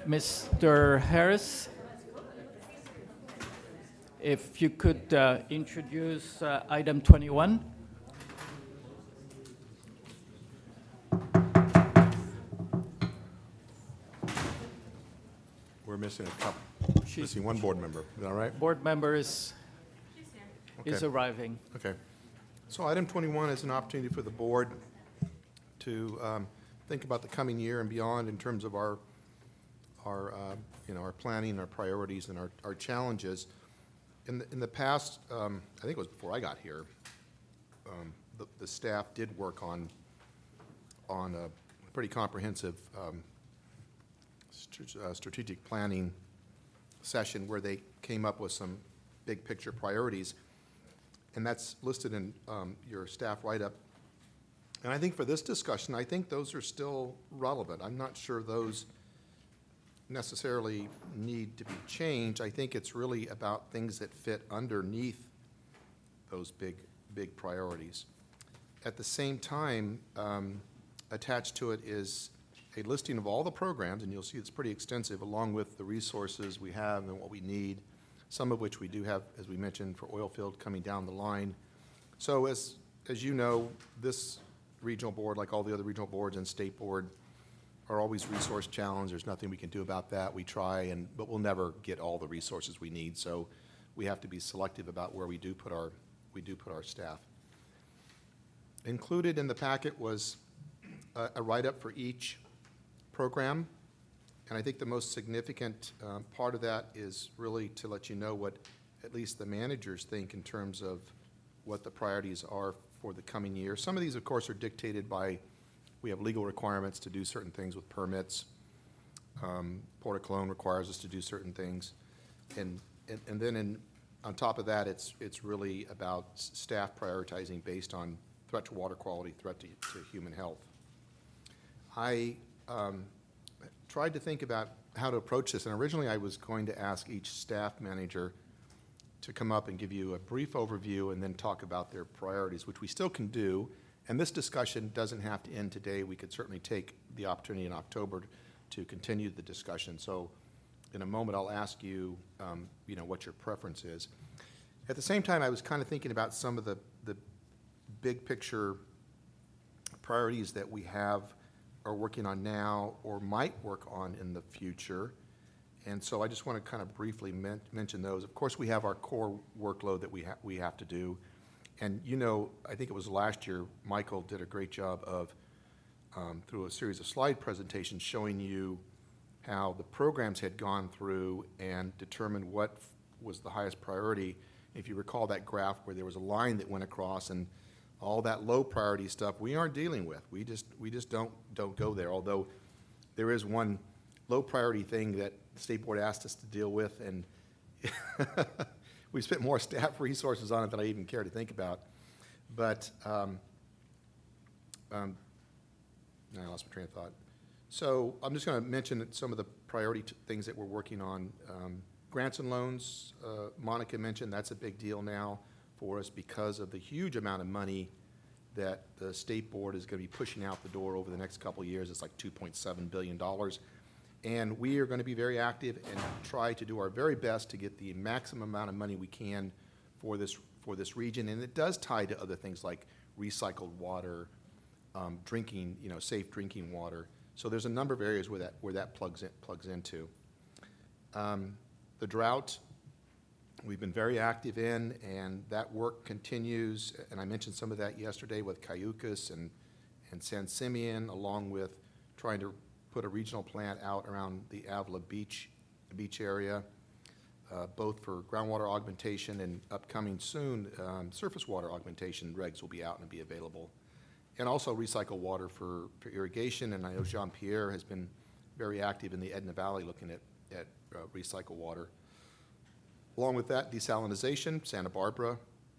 Mr. Harris, if you could introduce item 21. We're missing a couple, She's- missing one board member. Is that right? Board member is Okay. arriving. Okay. So item 21 is an opportunity for the board to think about the coming year and beyond in terms of our planning, our priorities, and our challenges. In the past, I think it was before I got here, the staff did work on a pretty comprehensive strategic planning session where they came up with some big picture priorities, and that's listed in your staff write-up. And I think for this discussion, I think those are still relevant. I'm not sure those necessarily need to be changed. I think it's really about things that fit underneath those big priorities. At the same time, attached to it is a listing of all the programs, and you'll see it's pretty extensive, along with the resources we have and what we need, some of which we do have, as we mentioned, for oil field coming down the line. So as you know, this regional board, like all the other regional boards and state board, are always resource challenged. There's nothing we can do about that. We try, but we'll never get all the resources we need. So we have to be selective about where we do put our staff. Included in the packet was a write-up for each program, and I think the most significant part of that is really to let you know what at least the managers think in terms of what the priorities are for the coming year. Some of these, of course, are dictated by, we have legal requirements to do certain things with permits. Port of Cologne requires us to do certain things. And then on top of that, it's really about staff prioritizing based on threat to water quality, threat to human health. I tried to think about how to approach this, and originally I was going to ask each staff manager to come up and give you a brief overview and then talk about their priorities, which we still can do. And this discussion doesn't have to end today. We could certainly take the opportunity in October to continue the discussion. So in a moment, I'll ask you, what your preference is. At the same time, I was kind of thinking about some of the big picture priorities that we are working on now or might work on in the future. And so I just want to kind of briefly mention those. Of course, we have our core workload that we have to do. And I think it was last year, Michael did a great job of, through a series of slide presentations, showing you how the programs had gone through and determined what was the highest priority. If you recall that graph where there was a line that went across, and all that low priority stuff we aren't dealing with. We just don't go there. Although there is one low priority thing that the State Board asked us to deal with, and we spent more staff resources on it than I even care to think about. But now I lost my train of thought. So I'm just going to mention some of the priority things that we're working on. Grants and loans, Monica mentioned, that's a big deal now for us because of the huge amount of money that the State Board is going to be pushing out the door over the next couple of years. It's like $2.7 billion. And we are going to be very active and try to do our very best to get the maximum amount of money we can for this region. And it does tie to other things like recycled water, drinking, safe drinking water. So there's a number of areas where that plugs into. The drought, we've been very active in, and that work continues. And I mentioned some of that yesterday with Cayucas and San Simeon, along with trying to put a regional plant out around the Avila Beach area, both for groundwater augmentation and upcoming soon, surface water augmentation regs will be out and be available. And also recycle water for irrigation, and I know Jean-Pierre has been very active in the Edna Valley looking at recycle water. Along with that, desalinization, Santa Barbara.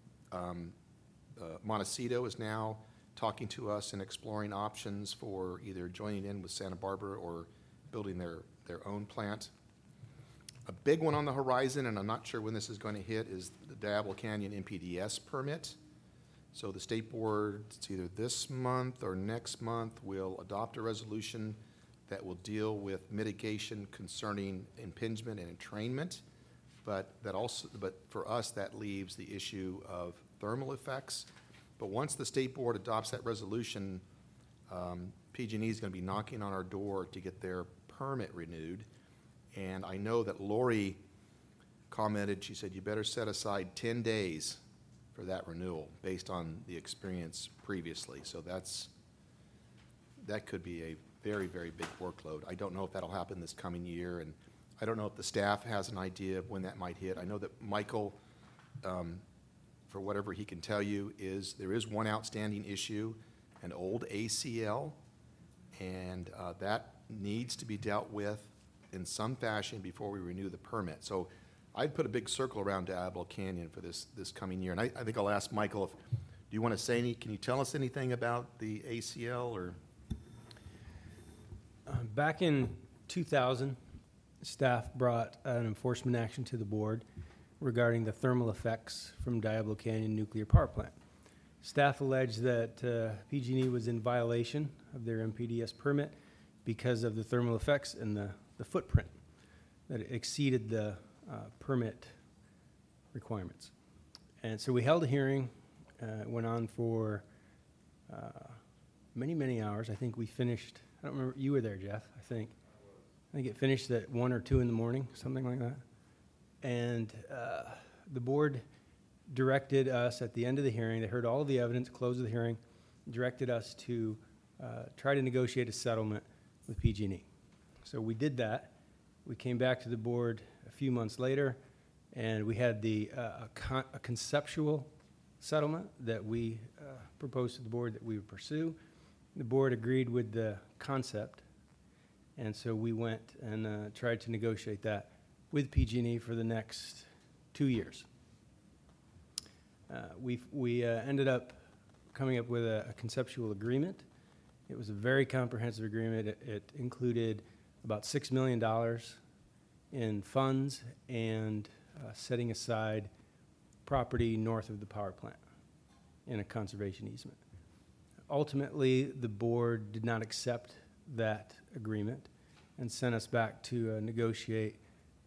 Montecito is now talking to us and exploring options for either joining in with Santa Barbara or building their own plant. A big one on the horizon, and I'm not sure when this is going to hit, is the Diablo Canyon NPDES permit. So the State Board, it's either this month or next month, will adopt a resolution that will deal with mitigation concerning impingement and entrainment, but for us, that leaves the issue of thermal effects. But once the state board adopts that resolution, PG&E is going to be knocking on our door to get their permit renewed. And I know that Lori commented, she said, you better set aside 10 days for that renewal based on the experience previously. So that could be a very, very big workload. I don't know if that'll happen this coming year, and I don't know if the staff has an idea of when that might hit. I know that Michael, for whatever he can tell you, there is one outstanding issue, an old ACL, and that needs to be dealt with in some fashion before we renew the permit. So I'd put a big circle around Diablo Canyon for this coming year. And I think I'll ask Michael, do you want to say can you tell us anything about the ACL or? Back in 2000, staff brought an enforcement action to the board regarding the thermal effects from Diablo Canyon Nuclear Power Plant. Staff alleged that PG&E was in violation of their MPDS permit because of the thermal effects and the footprint, that it exceeded the permit requirements. And so we held a hearing. It went on for many, many hours. I think we finished, I don't remember, you were there, Jeff, I think it finished at 1 or 2 in the morning, something like that. And the board directed us at the end of the hearing, they heard all of the evidence, closed the hearing, directed us to try to negotiate a settlement with PG&E. So we did that. We came back to the board a few months later, and we had a conceptual settlement that we proposed to the board that we would pursue. The board agreed with the concept, and so we went and tried to negotiate that with PG&E for the next 2 years. We ended up coming up with a conceptual agreement. It was a very comprehensive agreement. It included about $6 million in funds and setting aside property north of the power plant in a conservation easement. Ultimately, the board did not accept that agreement and sent us back to negotiate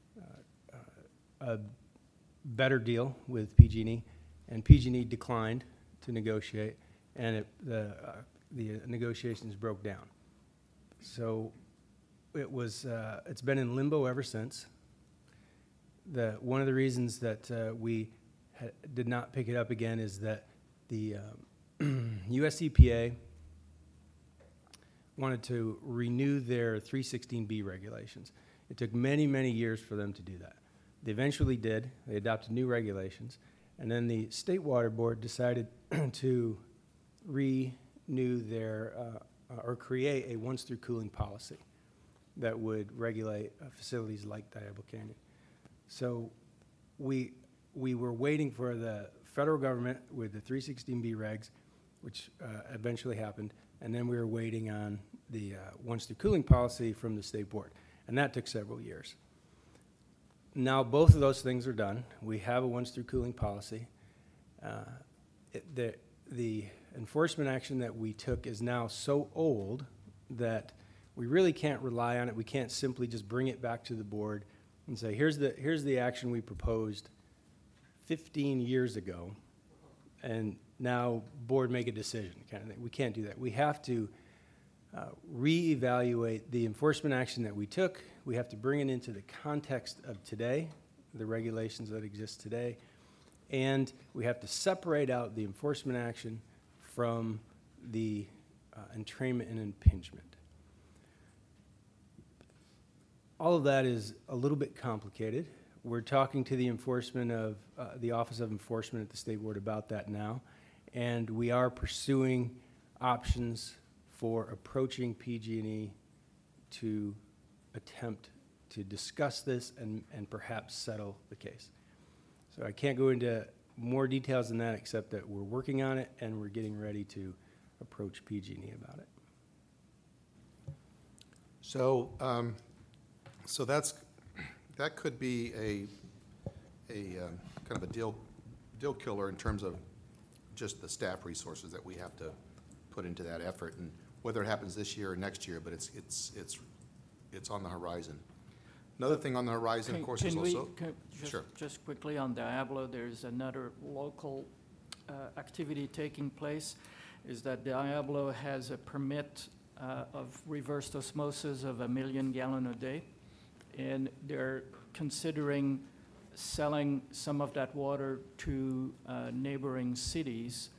a better deal with PG&E, and PG&E declined to negotiate, and the negotiations broke down. So it's been in limbo ever since. One of the reasons that we did not pick it up again is that the US EPA wanted to renew their 316B regulations. It took many, many years for them to do that. They eventually did. They adopted new regulations. And then the State Water Board decided to renew or create a once-through cooling policy that would regulate facilities like Diablo Canyon. So we were waiting for the federal government with the 316B regs, which eventually happened, and then we were waiting on the once-through cooling policy from the State Board, and that took several years. Now both of those things are done. We have a once-through cooling policy. The enforcement action that we took is now so old that we really can't rely on it. We can't simply just bring it back to the board and say, here's the action we proposed 15 years ago, and now board make a decision kind of thing. We can't do that. We have to reevaluate the enforcement action that we took. We have to bring it into the context of today, the regulations that exist today, and we have to separate out the enforcement action from the entrainment and impingement. All of that is a little bit complicated. We're talking to the the Office of Enforcement at the State Board about that now, and we are pursuing options for approaching PG&E to attempt to discuss this and perhaps settle the case. So I can't go into more details than that, except that we're working on it and we're getting ready to approach PG&E about it. So, so that could be a kind of a deal killer in terms of just the staff resources that we have to put into that effort, and whether it happens this year or next year. But it's it's on the horizon. Another thing on the horizon, of course, is Can we, also. Sure. just quickly on Diablo, there's another local activity taking place, is that Diablo has a permit of reverse osmosis of 1 million gallon a day, and they're considering selling some of that water to neighboring cities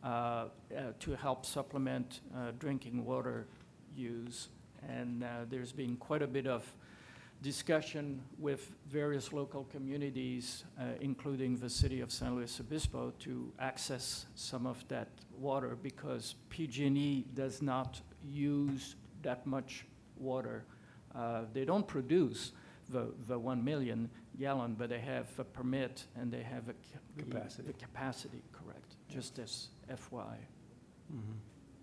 to help supplement drinking water use. And there's been quite a bit of discussion with various local communities, including the city of San Luis Obispo, to access some of that water because PG&E does not use that much water. They don't produce the 1 million gallon, but they have a permit and they have Capacity. the capacity, correct, just as FY. Mhm.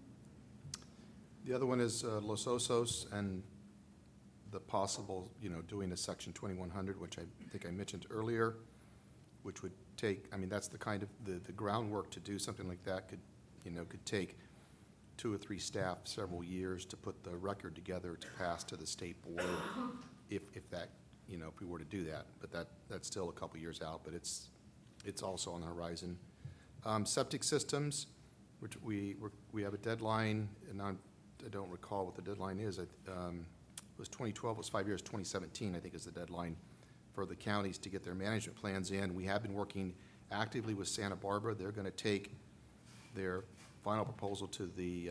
The other one is Los Osos and the possible, doing a Section 2100, which I think I mentioned earlier, which would take, that's the kind of, the groundwork to do something like that could take 2 or 3 staff several years to put the record together to pass to the state board if that, if we were to do that. But that's still a couple years out, but it's also on the horizon. Septic systems, which we have a deadline, and I don't recall what the deadline is. It was 2012, it was 5 years, 2017, I think is the deadline for the counties to get their management plans in. We have been working actively with Santa Barbara. They're going to take their final proposal to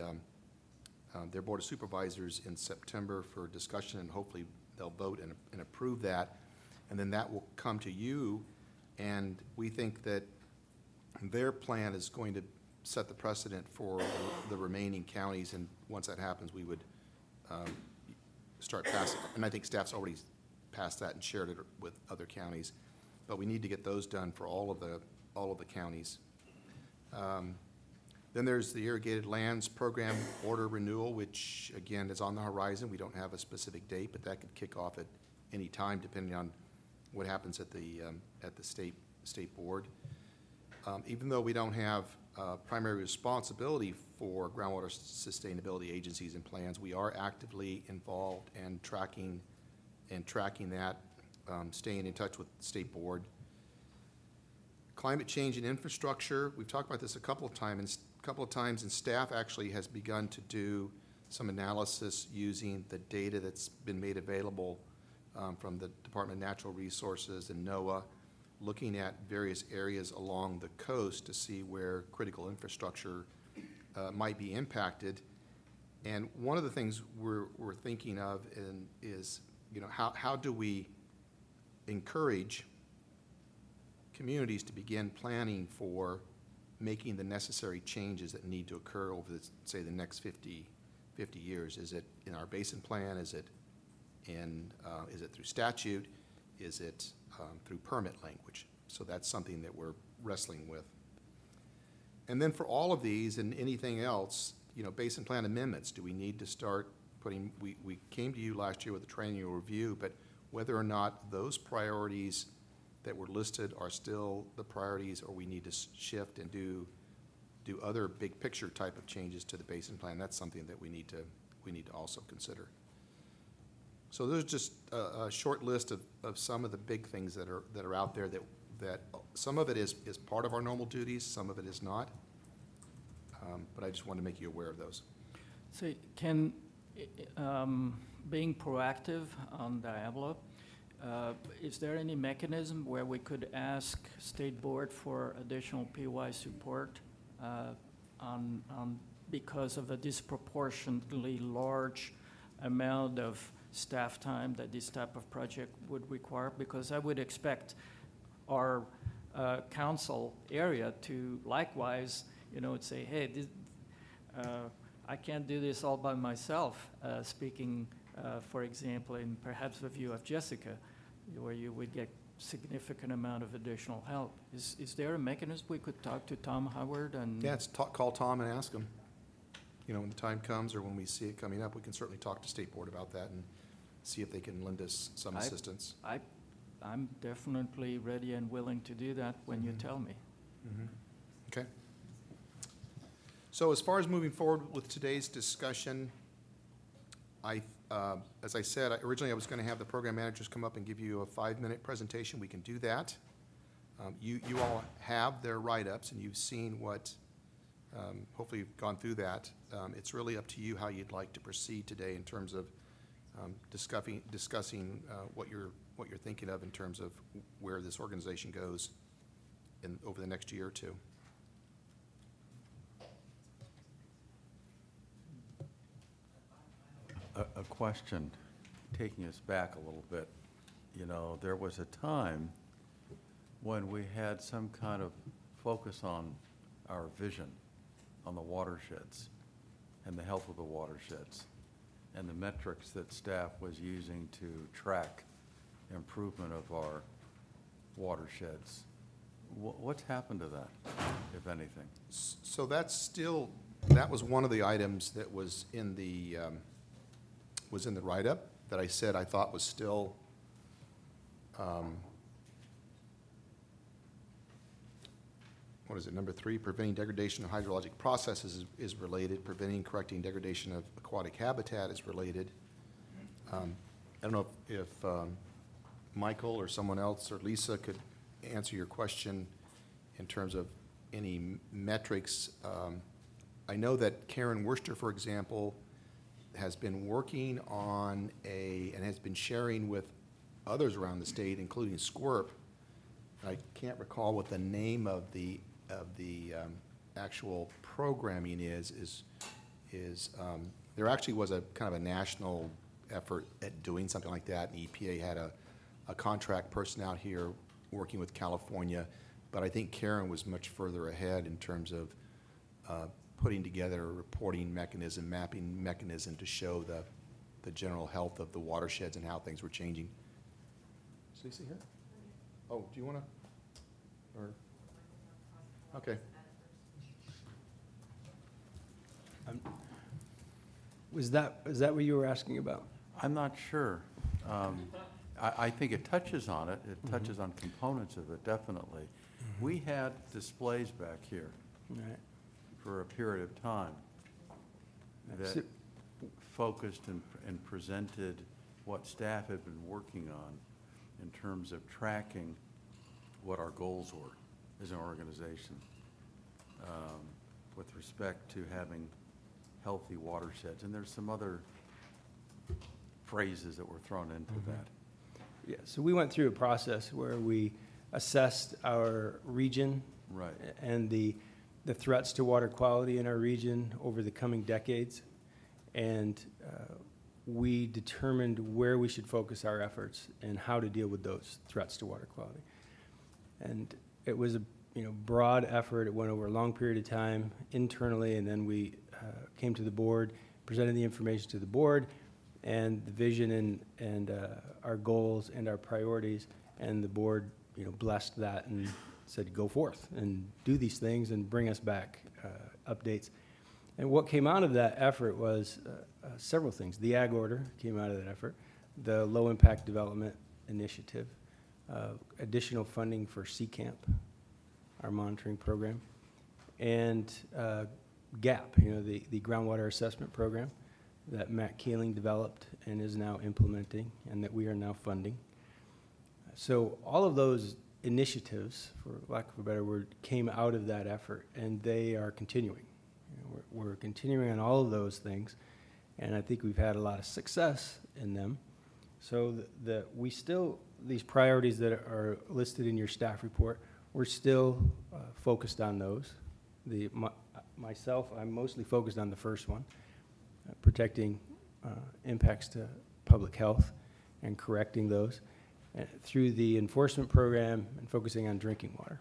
their Board of Supervisors in September for discussion, and hopefully they'll vote and approve that. And then that will come to you, and we think that their plan is going to set the precedent for the remaining counties, and once that happens, we would start passing, and I think staff's already passed that and shared it with other counties, but we need to get those done for all of the counties. Then there's the irrigated lands program order renewal, which again is on the horizon. We don't have a specific date, but that could kick off at any time depending on what happens at the state board. Even though we don't have primary responsibility for groundwater sustainability agencies and plans, we are actively involved and tracking that, staying in touch with the state board. Climate change and infrastructure, we've talked about this a couple of times, and staff actually has begun to do some analysis using the data that's been made available from the Department of Natural Resources and NOAA, looking at various areas along the coast to see where critical infrastructure might be impacted. And one of the things we're thinking of is, how do we encourage communities to begin planning for making the necessary changes that need to occur over, say, the next 50 years? Is it in our basin plan? Is it through statute? Is it through permit language? So that's something that we're wrestling with. And then for all of these and anything else, basin plan amendments, do we need to start putting, we came to you last year with a triennial review, but whether or not those priorities that were listed are still the priorities, or we need to shift and do other big picture type of changes to the basin plan, that's something that we need to also consider. So there's just a short list of some of the big things that are out there that some of it is part of our normal duties, some of it is not. But I just want to make you aware of those. So being proactive on Diablo, is there any mechanism where we could ask State Board for additional PY support because of a disproportionately large amount of staff time that this type of project would require? Because I would expect our council area to likewise, say, hey, I can't do this all by myself, speaking, for example, in perhaps the view of Jessica, where you would get significant amount of additional help. Is there a mechanism we could talk to Tom Howard and? Yeah, call Tom and ask him. When the time comes or when we see it coming up, we can certainly talk to State Board about that and see if they can lend us some assistance. I'm definitely ready and willing to do that when you tell me. Mm-hmm. Okay. So as far as moving forward with today's discussion, I As I said, originally I was going to have the program managers come up and give you a 5-minute presentation. We can do that. You all have their write-ups, and you've seen what, hopefully you've gone through that. It's really up to you how you'd like to proceed today in terms of discussing what you're thinking of in terms of where this organization goes over the next year or two. A question, taking us back a little bit. You know, there was a time when we had some kind of focus on our vision on the watersheds and the health of the watersheds and the metrics that staff was using to track improvement of our watersheds. What's happened to that, if anything? So that was one of the items that was in the write-up that I said I thought was still what is it, number 3, preventing degradation of hydrologic processes is related, preventing and correcting degradation of aquatic habitat is related. I don't know if Michael or someone else or Lisa could answer your question in terms of any metrics. I know that Karen Worcester, for example, has been working on and has been sharing with others around the state, including SQUIRP. I can't recall what the name of the actual programming is there actually was a kind of a national effort at doing something like that, and EPA had a contract person out here working with California, but I think Karen was much further ahead in terms of putting together a reporting mechanism, mapping mechanism to show the general health of the watersheds and how things were changing. Is Lisa here? Oh, do you want to? Or okay. Was that what you were asking about? I'm not sure. I think it touches on it. It touches on components of it, definitely. We had displays back here Right. for a period of time that So- focused and presented what staff had been working on in terms of tracking what our goals were as an organization with respect to having healthy watersheds. And there's some other phrases that were thrown into that. Yeah, so we went through a process where we assessed our region Right. and the threats to water quality in our region over the coming decades. And we determined where we should focus our efforts and how to deal with those threats to water quality. And it was a broad effort. It went over a long period of time internally, and then we came to the board, presented the information to the board, and the vision and our goals and our priorities, and the board blessed that and said, go forth and do these things and bring us back updates. And what came out of that effort was several things. The Ag Order came out of that effort, the Low Impact Development Initiative, additional funding for CCAMP, our monitoring program, and GAP, the Groundwater Assessment Program that Matt Keeling developed and is now implementing and that we are now funding. So all of those initiatives, for lack of a better word, came out of that effort, and they are continuing. We're continuing on all of those things, and I think we've had a lot of success in them. So we still, these priorities that are listed in your staff report, we're still focused on those. Myself, I'm mostly focused on the first one, protecting impacts to public health and correcting those through the enforcement program and focusing on drinking water.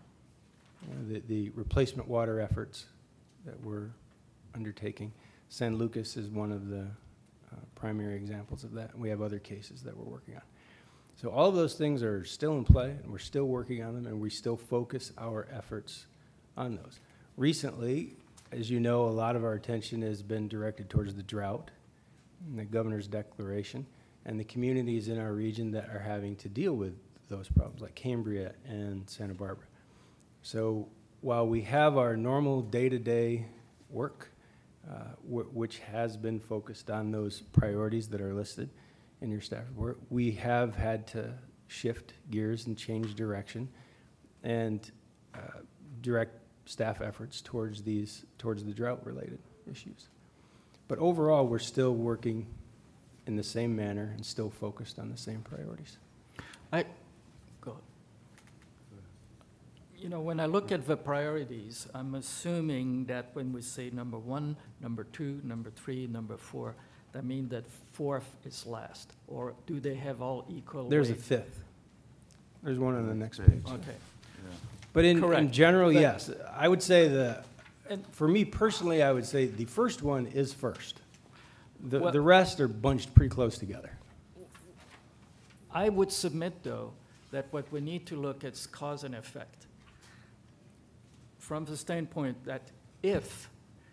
The replacement water efforts that we're undertaking. San Lucas is one of the primary examples of that, and we have other cases that we're working on. So all of those things are still in play, and we're still working on them, and we still focus our efforts on those. Recently, as you know, a lot of our attention has been directed towards the drought and the governor's declaration and the communities in our region that are having to deal with those problems, like Cambria and Santa Barbara. So while we have our normal day-to-day work which has been focused on those priorities that are listed in your staff report. We have had to shift gears and change direction and direct staff efforts towards the drought-related issues. But overall, we're still working in the same manner and still focused on the same priorities. Go ahead. You know, when I look at the priorities, I'm assuming that when we say number 1, number 2, number 3, number 4, that means that 4th is last, or do they have all equal weight? There's a 5th. There's one on the next Page. page. Okay. Yeah. But in Correct. general, But- yes. I would say And- for me personally, I would say the first one is first. Well- The rest are bunched pretty close together. I would submit, though, that what we need to look at is cause and effect. From the standpoint that if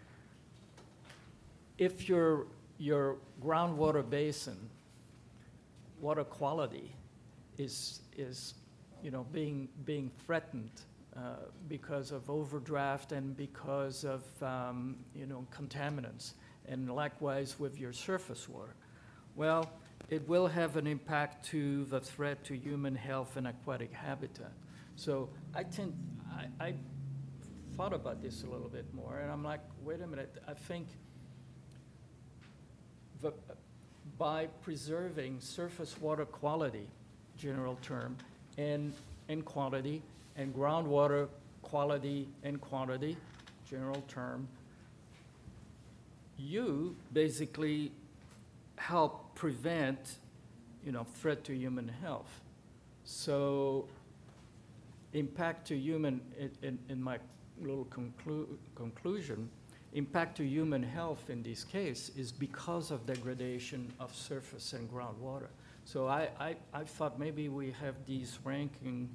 your groundwater basin, water quality is you know, being threatened because of overdraft and because of, you know, contaminants, and likewise with your surface water, well, it will have an impact to the threat to human health and aquatic habitat. So I thought about this a little bit more, and I'm like, wait a minute, I think by preserving surface water quality, general term, and quantity, and groundwater quality and quantity, general term, you basically help prevent, you know, threat to human health. So impact to human, in my little conclusion, impact to human health in this case is because of degradation of surface and groundwater. So I thought maybe we have these ranking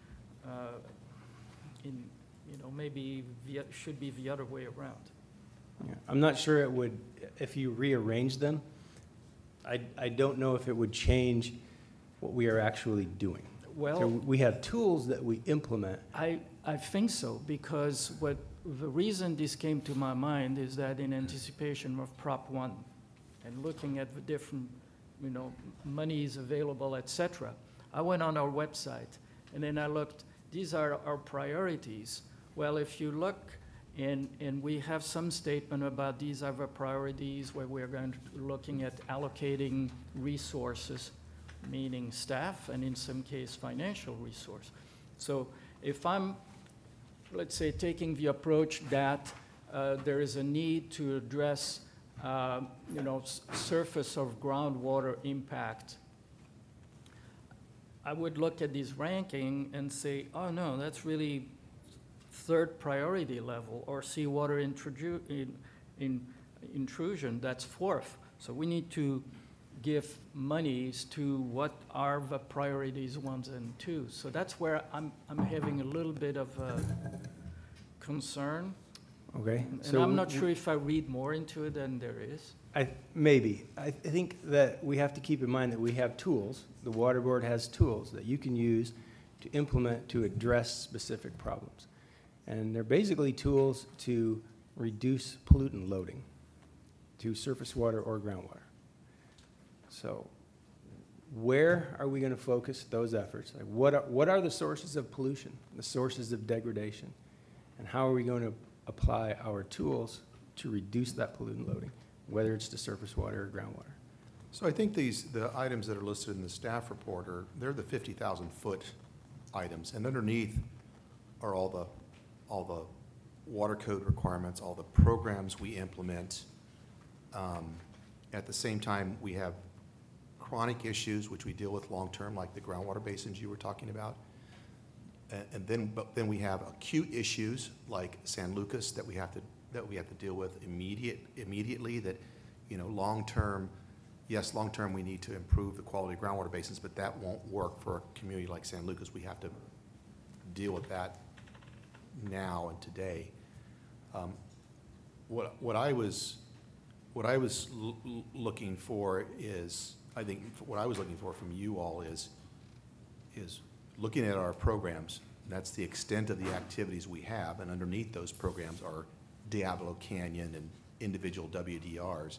in, you know, maybe should be the other way around. Yeah. I'm not sure it would, if you rearrange them, I don't know if it would change what we are actually doing. So Well, we have tools that we implement. I think so, because the reason this came to my mind is that in anticipation of Prop 1 and looking at the different, you know, monies available, et cetera, I went on our website and then I looked, these are our priorities. Well, if you look, and we have some statement about these are the priorities where we're going to looking at allocating resources, meaning staff, and in some case, financial resource. So if I'm, let's say, taking the approach that there is a need to address, you know, surface of groundwater impact, I would look at this ranking and say, oh no, that's really third priority level, or seawater intrusion, that's fourth. So we need to give monies to what are the priorities 1 and 2. So that's where I'm having a little bit of a concern. Okay? And I'm not sure if I read more into it than there is. Maybe. I think that we have to keep in mind that we have tools. The Water Board has tools that you can use to implement to address specific problems. And they're basically tools to reduce pollutant loading to surface water or groundwater. So where are we going to focus those efforts? Like what are the sources of pollution, the sources of degradation? And how are we going to apply our tools to reduce that pollutant loading, whether it's to surface water or groundwater? So I think the items that are listed in the staff report they're the 50,000-foot items, and underneath are all the water code requirements, all the programs we implement. At the same time, we have chronic issues, which we deal with long-term, like the groundwater basins you were talking about. But then we have acute issues like San Lucas that we have to deal with immediately. That, you know, long-term, yes, long-term we need to improve the quality of groundwater basins, but that won't work for a community like San Lucas. We have to deal with that now and today. What I was looking for is, I think what I was looking for from you all is looking at our programs. That's the extent of the activities we have, and underneath those programs are Diablo Canyon and individual WDRs.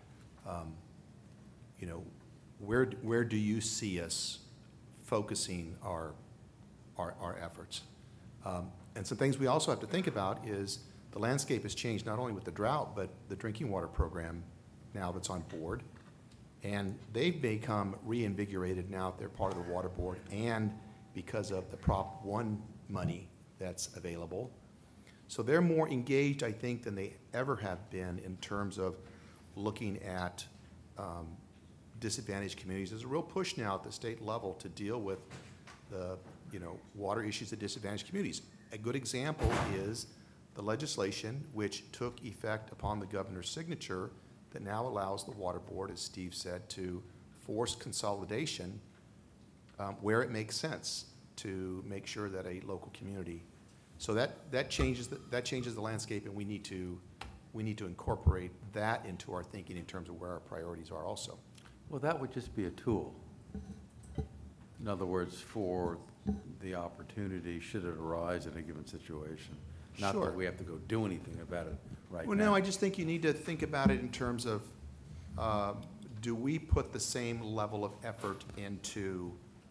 You know, where do you see us focusing our efforts? And some things we also have to think about is the landscape has changed not only with the drought, but the drinking water program now that's on board. And they've become reinvigorated now that they're part of the water board and because of the Prop 1 money that's available. So they're more engaged, I think, than they ever have been in terms of looking at disadvantaged communities. There's a real push now at the state level to deal with the, you know, water issues of disadvantaged communities. A good example is the legislation which took effect upon the governor's signature that now allows the water board, as Steve said, to force consolidation where it makes sense to make sure that a local community. So that changes the landscape, and we need to incorporate that into our thinking in terms of where our priorities are also. Well, that would just be a tool. In other words, for the opportunity, should it arise in a given situation. Not Sure. that we have to go do anything about it right Well, now. no, I just think you need to think about it in terms of, do we put the same level of effort into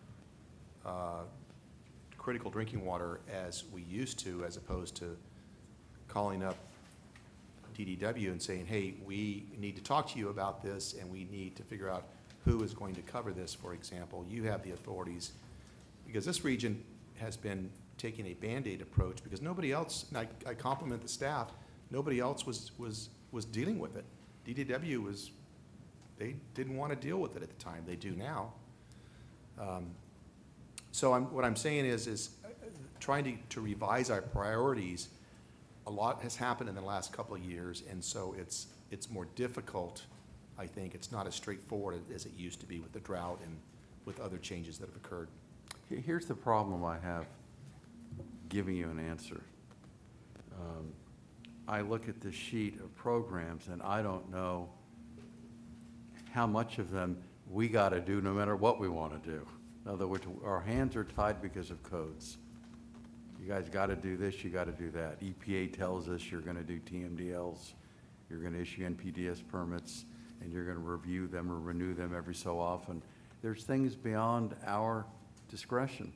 critical drinking water as we used to, as opposed to calling up DDW and saying, hey, we need to talk to you about this, and we need to figure out who is going to cover this, for example. You have the authorities, because this region has been taking a Band-Aid approach, because nobody else, and I compliment the staff, nobody else was dealing with it. DDW was, they didn't want to deal with it at the time. They do now. So what I'm saying is trying to revise our priorities. A lot has happened in the last couple of years, and so it's more difficult, I think. It's not as straightforward as it used to be with the drought and with other changes that have occurred. Here's the problem I have giving you an answer. I look at the sheet of programs, and I don't know how much of them we got to do no matter what we want to do. In other words, our hands are tied because of codes. You guys got to do this, you got to do that. EPA tells us you're going to do TMDLs, you're going to issue NPDES permits, and you're going to review them or renew them every so often. There's things beyond our discretion.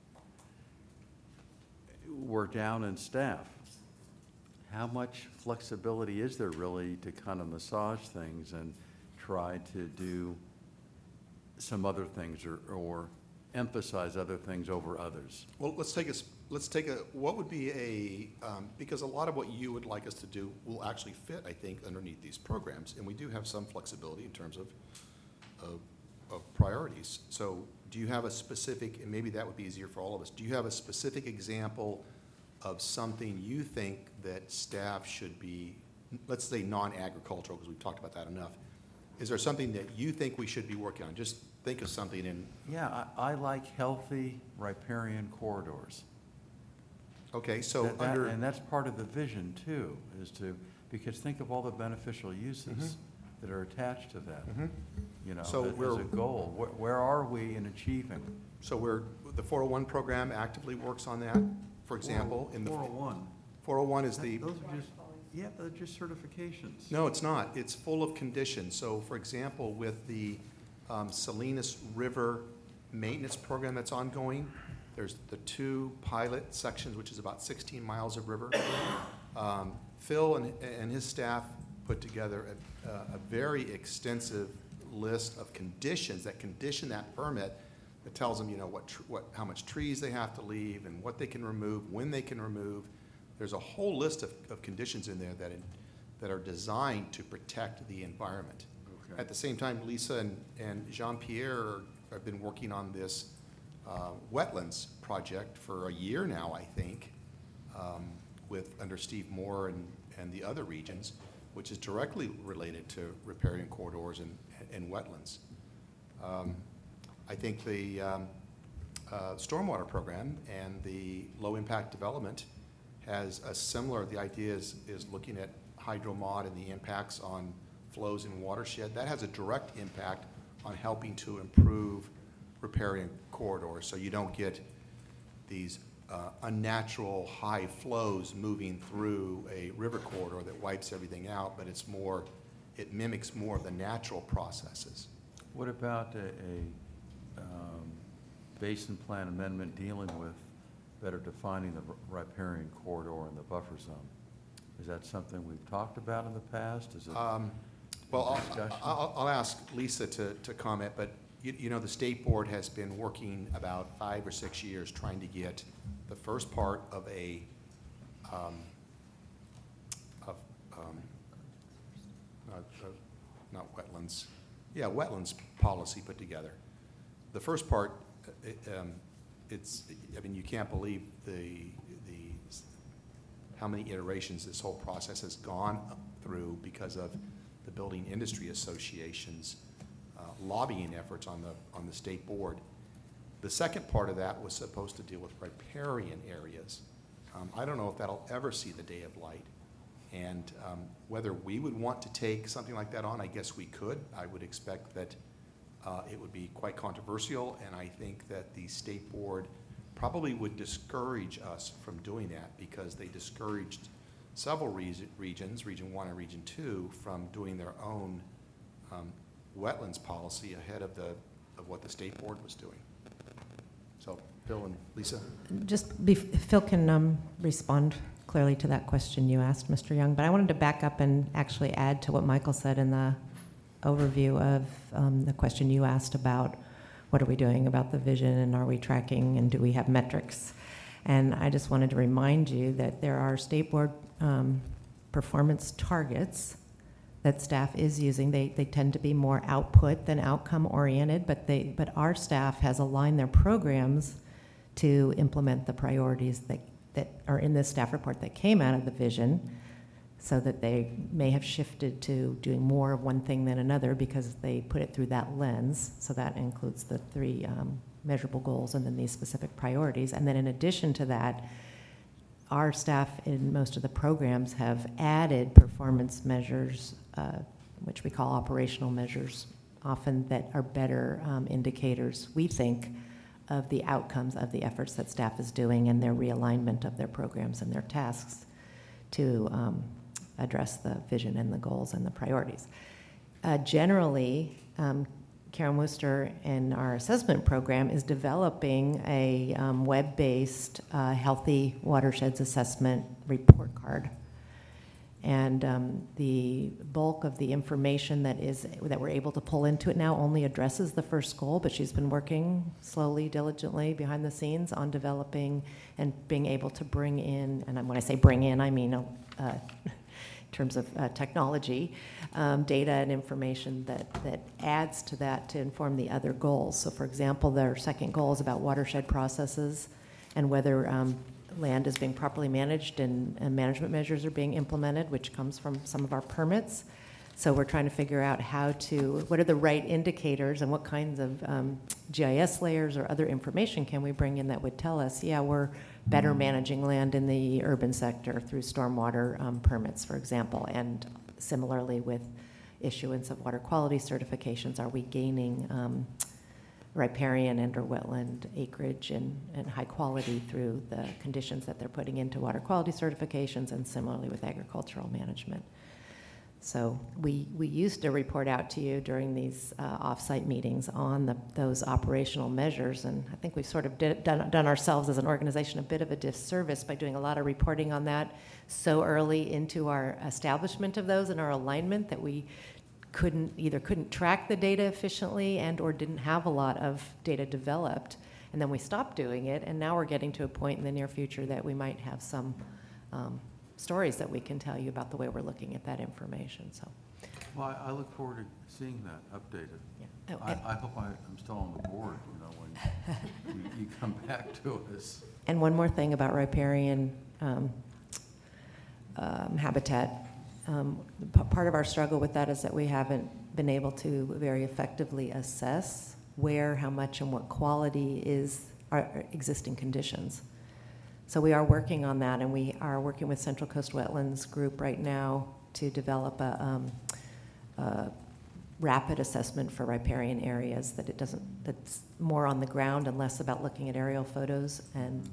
We're down in staff. How much flexibility is there really to kind of massage things and try to do some other things or emphasize other things over others? Well, let's take what would be because a lot of what you would like us to do will actually fit, I think, underneath these programs, and we do have some flexibility in terms of priorities. So do you have a specific, and maybe that would be easier for all of us, do you have a specific example of something you think that staff should be, let's say non-agricultural, because we've talked about that enough. Is there something that you think we should be working on? Just think of something in. Yeah, I like healthy riparian corridors. Okay, so under. And that's part of the vision too, is to, because think of all the beneficial uses that are attached to that, you know, So as a goal. Where are we in achieving? So the 401 program actively works on that, for example, in the. 401. 401 is the. Those are just, yeah, they're just certifications. No, it's not. It's full of conditions. So, for example, with the Salinas River maintenance program that's ongoing, there's the 2 pilot sections, which is about 16 miles of river. Phil and his staff put together a very extensive list of conditions that condition that permit that tells them, you know, how much trees they have to leave and what they can remove, when they can remove. There's a whole list of conditions in there that are designed to protect the environment. Okay. At the same time, Lisa and Jean-Pierre have been working on this wetlands project for a year now, I think, under Steve Moore and the other regions, which is directly related to riparian corridors and wetlands. I think the stormwater program and the low-impact development has a similar, the idea is looking at hydromod and the impacts on flows in watershed. That has a direct impact on helping to improve riparian corridors, so you don't get these unnatural high flows moving through a river corridor that wipes everything out, but it's more, it mimics more of the natural processes. What about a basin plan amendment dealing with better defining the riparian corridor and the buffer zone? Is that something we've talked about in the past? Is it Well, discussion? I'll ask Lisa to comment, but you know, the state board has been working about 5 or 6 years trying to get the first part of a, not wetlands, yeah, wetlands policy put together. The first part, I mean, you can't believe how many iterations this whole process has gone through because of the Building Industry Association's lobbying efforts on the state board. The second part of that was supposed to deal with riparian areas. I don't know if that'll ever see the day of light. And whether we would want to take something like that on, I guess we could. I would expect that it would be quite controversial, and I think that the state board probably would discourage us from doing that because they discouraged several regions, Region 1 and Region 2, from doing their own wetlands policy ahead of what the state board was doing. So, Phil and Lisa? Phil can respond clearly to that question you asked, Mr. Young, but I wanted to back up and actually add to what Michael said in the overview of the question you asked about what are we doing about the vision and are we tracking and do we have metrics? And I just wanted to remind you that there are state board performance targets that staff is using. They tend to be more output than outcome oriented, but our staff has aligned their programs to implement the priorities that are in this staff report that came out of the vision, so that they may have shifted to doing more of one thing than another because they put it through that lens. So that includes the 3 measurable goals and then these specific priorities. And then in addition to that, our staff in most of the programs have added performance measures, which we call operational measures, often that are better indicators, we think, of the outcomes of the efforts that staff is doing and their realignment of their programs and their tasks to address the vision and the goals and the priorities. Generally, Karen Worcester in our assessment program is developing a web-based healthy watersheds assessment report card. And the bulk of the information that we're able to pull into it now only addresses the first goal, but she's been working slowly, diligently behind the scenes on developing and being able to bring in, and when I say bring in, I mean in terms of technology, data and information that adds to that to inform the other goals. So for example, their second goal is about watershed processes and whether land is being properly managed and management measures are being implemented, which comes from some of our permits. So we're trying to figure out what are the right indicators and what kinds of GIS layers or other information can we bring in that would tell us, yeah, we're better managing land in the urban sector through stormwater permits, for example. And similarly with issuance of water quality certifications, are we gaining riparian and or wetland acreage and high quality through the conditions that they're putting into water quality certifications, and similarly with agricultural management. So we used to report out to you during these off-site meetings on those operational measures, and I think we've sort of done ourselves as an organization a bit of a disservice by doing a lot of reporting on that so early into our establishment of those and our alignment that we couldn't track the data efficiently and or didn't have a lot of data developed, and then we stopped doing it, and now we're getting to a point in the near future that we might have some stories that we can tell you about the way we're looking at that information. So, Well, I look forward to seeing that updated. yeah. I hope I'm still on the board, when you come back to us. And one more thing about riparian habitat. Part of our struggle with that is that we haven't been able to very effectively assess where, how much, and what quality is our existing conditions. So we are working on that, and we are working with Central Coast Wetlands Group right now to develop a rapid assessment for riparian areas, that it doesn't, that's more on the ground and less about looking at aerial photos. And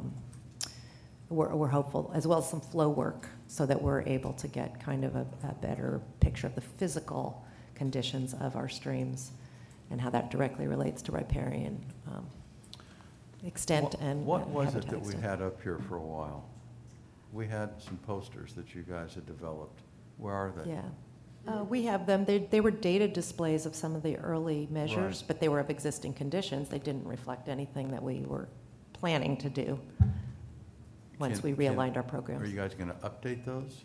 we're hopeful, as well as some flow work, so that we're able to get kind of a better picture of the physical conditions of our streams and how that directly relates to riparian extent and What was it habitat that we extent. had up here for a while? We had some posters that you guys had developed. Where are they? Yeah. We have them. They were data displays of some of the early measures, Right. but they were of existing conditions. They didn't reflect anything that we were planning to do once we realigned our Are programs. you guys going to update those?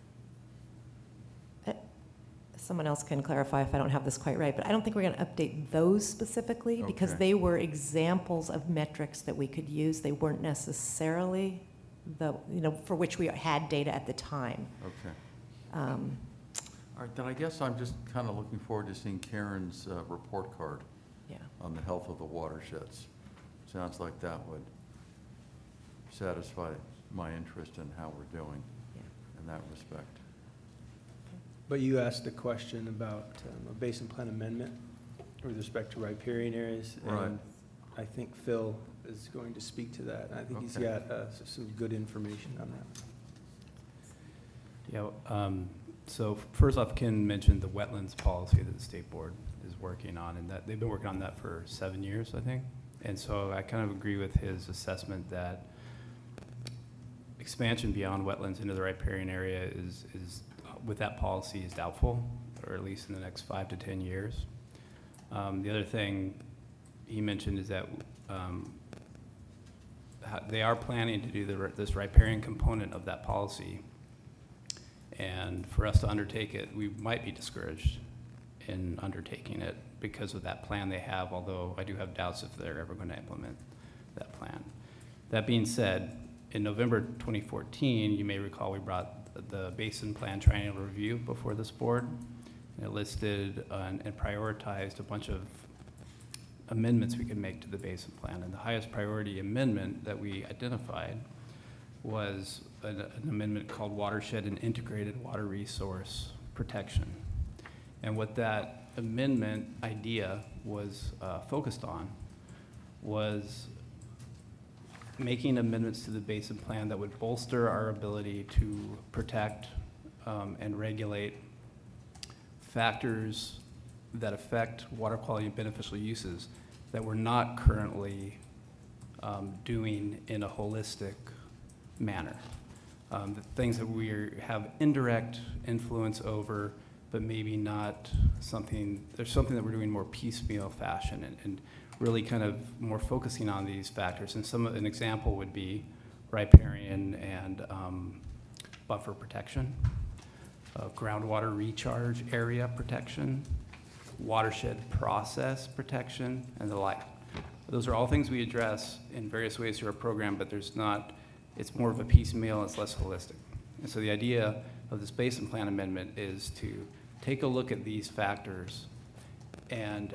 Someone else can clarify if I don't have this quite right, but I don't think we're going to update those specifically because Okay. they were examples of metrics that we could use. They weren't necessarily for which we had data at the time. Okay. Um, All right, then I guess I'm just kind of looking forward to seeing Karen's report card Yeah. on the health of the watersheds. Sounds like that would satisfy my interest in how we're doing Yeah. in that respect. But you asked a question about a basin plan amendment with respect to riparian areas. Right. And I think Phil is going to speak to that. I think he's Okay. got some good information on that. Yeah, so first off, Ken mentioned the wetlands policy that the state board is working on, and that they've been working on that for 7 years, I think. And so I kind of agree with his assessment that expansion beyond wetlands into the riparian area is with that policy is doubtful, or at least in the next 5 to 10 years. The other thing he mentioned is that they are planning to do this riparian component of that policy. And for us to undertake it, we might be discouraged in undertaking it because of that plan they have, although I do have doubts if they're ever going to implement that plan. That being said, in November 2014, you may recall we brought the Basin Plan Triennial Review before this board. And it listed and prioritized a bunch of amendments we could make to the Basin Plan. And the highest priority amendment that we identified was an amendment called Watershed and Integrated Water Resource Protection. And what that amendment idea was focused on was making amendments to the Basin Plan that would bolster our ability to protect and regulate factors that affect water quality and beneficial uses that we're not currently doing in a holistic manner. The things that we have indirect influence over, but maybe not something, there's something that we're doing more piecemeal fashion and really kind of more focusing on these factors. And an example would be riparian and buffer protection, groundwater recharge area protection, watershed process protection, and the like. Those are all things we address in various ways through our program, but it's more of a piecemeal, it's less holistic. And so the idea of this Basin Plan amendment is to take a look at these factors and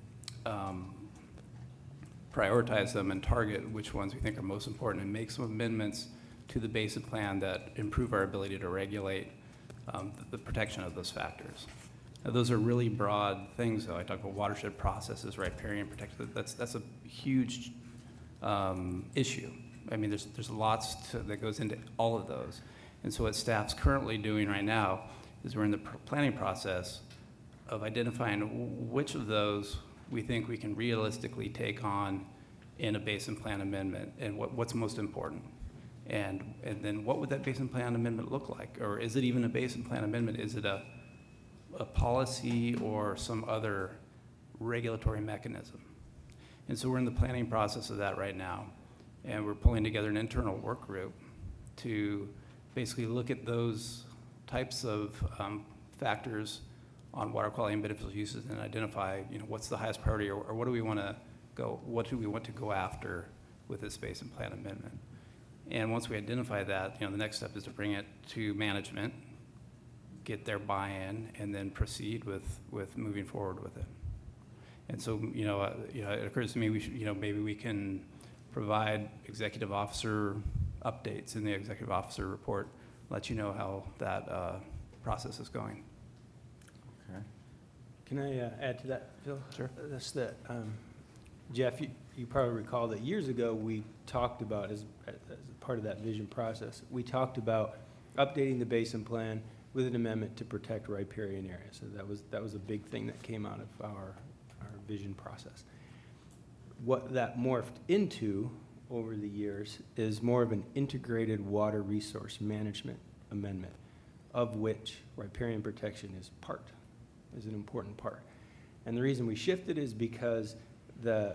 prioritize them and target which ones we think are most important and make some amendments to the Basin Plan that improve our ability to regulate the protection of those factors. Now, those are really broad things, though. I talk about watershed processes, riparian protection. That's a huge issue. I mean, there's lots that goes into all of those. And so what staff's currently doing right now is we're in the planning process of identifying which of those we think we can realistically take on in a Basin Plan amendment and what's most important. And then what would that Basin Plan amendment look like? Or is it even a Basin Plan amendment? Is it a policy or some other regulatory mechanism? And so we're in the planning process of that right now. And we're pulling together an internal work group to basically look at those types of factors on water quality and beneficial uses and identify, what's the highest priority or what do we want to go after with this Basin Plan amendment. And once we identify that, the next step is to bring it to management, get their buy-in, and then proceed with moving forward with it. And so, it occurs to me we should, maybe we can provide executive officer updates in the executive officer report, let you know how that process is going. Okay. Can I add to that, Phil? Sure. That's that, Jeff, you probably recall that years ago, we talked about, as part of that vision process, we talked about updating the basin plan with an amendment to protect riparian areas. So that was a big thing that came out of our vision process. What that morphed into over the years is more of an integrated water resource management amendment, of which riparian protection is an important part. And the reason we shifted is because the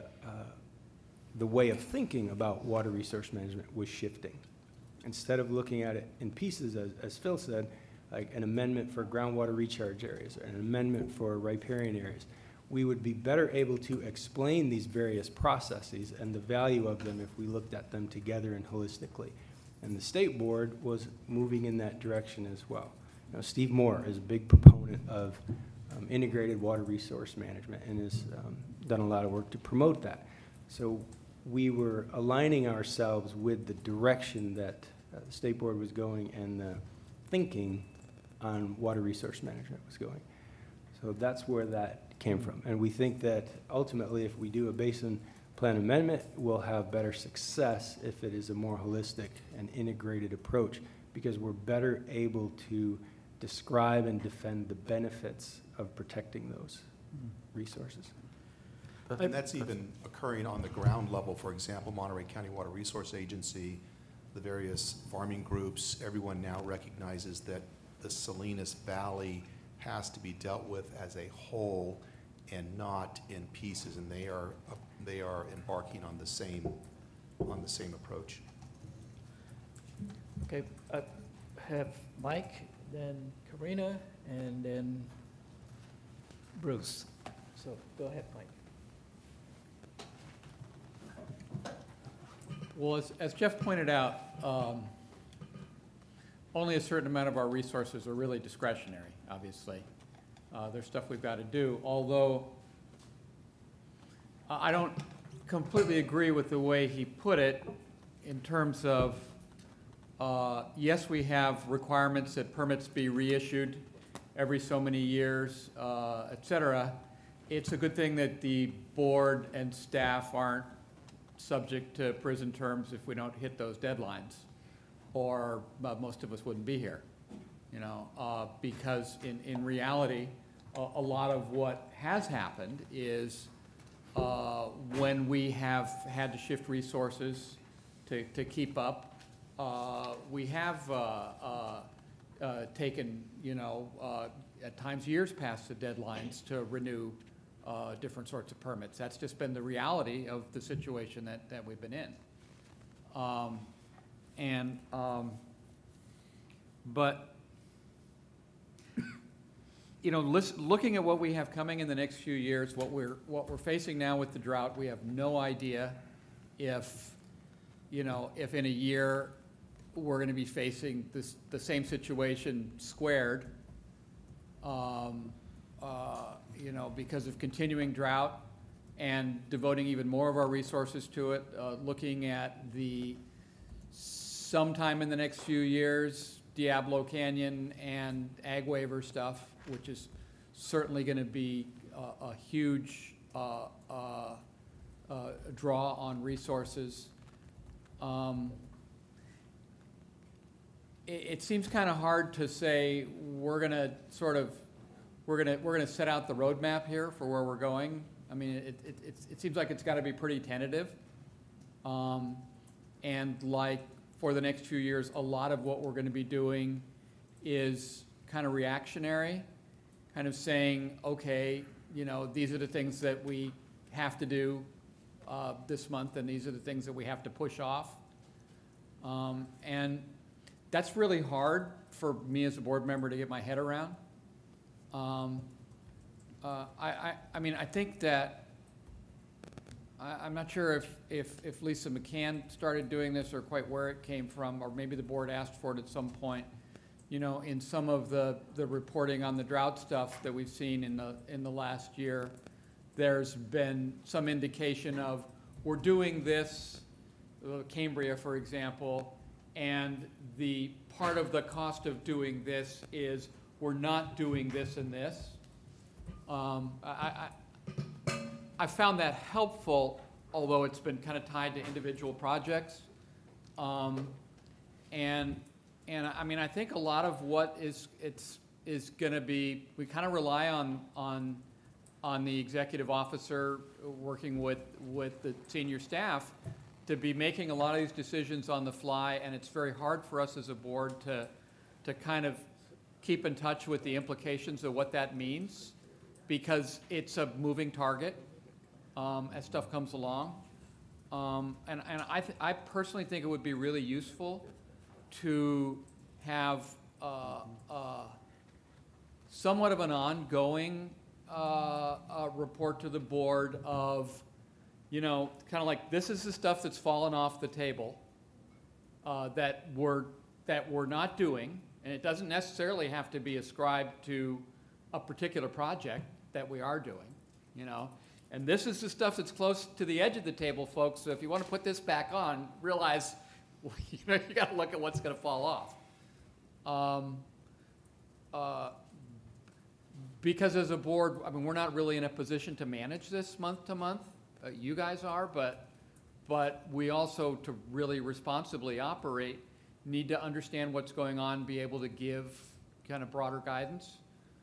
way of thinking about water resource management was shifting. Instead of looking at it in pieces, as Phil said, like an amendment for groundwater recharge areas, an amendment for riparian areas, we would be better able to explain these various processes and the value of them if we looked at them together and holistically. And the state board was moving in that direction as well. Now, Steve Moore is a big proponent of integrated water resource management and has done a lot of work to promote that. So we were aligning ourselves with the direction that the state board was going and the thinking on water resource management was going. So that's where that came from. And we think that ultimately, if we do a basin plan amendment, we'll have better success if it is a more holistic and integrated approach, because we're better able to describe and defend the benefits of protecting those resources. And that's even occurring on the ground level. For example, Monterey County Water Resource Agency, the various farming groups, everyone now recognizes that the Salinas Valley has to be dealt with as a whole and not in pieces, and they are embarking on the same approach. Okay, have Mike, then Karina, and then Bruce. So go ahead, Mike. Well, as Jeff pointed out, only a certain amount of our resources are really discretionary, obviously. There's stuff we've got to do, although I don't completely agree with the way he put it in terms of, yes, we have requirements that permits be reissued every so many years, et cetera. It's a good thing that the board and staff aren't subject to prison terms if we don't hit those deadlines, or most of us wouldn't be here, you know, because in reality, a lot of what has happened is when we have had to shift resources to keep up, we have taken, you know, at times years past the deadlines to renew different sorts of permits. That's just been the reality of the situation that we've been in. But, you know, looking at what we have coming in the next few years, what we're facing now with the drought, we have no idea if, you know, if in a year we're going to be facing the same situation squared, you know, because of continuing drought and devoting even more of our resources to it, looking at sometime in the next few years, Diablo Canyon and ag waiver stuff, which is certainly going to be a huge draw on resources. It seems kind of hard to say we're going to set out the roadmap here for where we're going. I mean, it seems like it's got to be pretty tentative, and like for the next few years, a lot of what we're going to be doing is kind of reactionary, kind of saying, okay, you know, these are the things that we have to do this month, and these are the things that we have to push off, and that's really hard for me as a board member to get my head around. I mean, I think that I'm not sure if Lisa McCann started doing this or quite where it came from, or maybe the board asked for it at some point. You know, in some of the reporting on the drought stuff that we've seen in the last year, there's been some indication of we're doing this, Cambria, for example, and the part of the cost of doing this is we're not doing this and this. I found that helpful, although it's been kind of tied to individual projects. And I mean, I think a lot of what is gonna be, we kind of rely on the executive officer working with the senior staff to be making a lot of these decisions on the fly, and it's very hard for us as a board to kind of keep in touch with the implications of what that means, because it's a moving target as stuff comes along. And I personally think it would be really useful to have somewhat of an ongoing report to the board of, you know, kind of like, this is the stuff that's fallen off the table that we're not doing, and it doesn't necessarily have to be ascribed to a particular project that we are doing, you know. And this is the stuff that's close to the edge of the table, folks, so if you want to put this back on, realize, you know, you got to look at what's going to fall off. Because as a board, I mean, we're not really in a position to manage this month to month. You guys are, but we also, to really responsibly operate, need to understand what's going on, be able to give kind of broader guidance.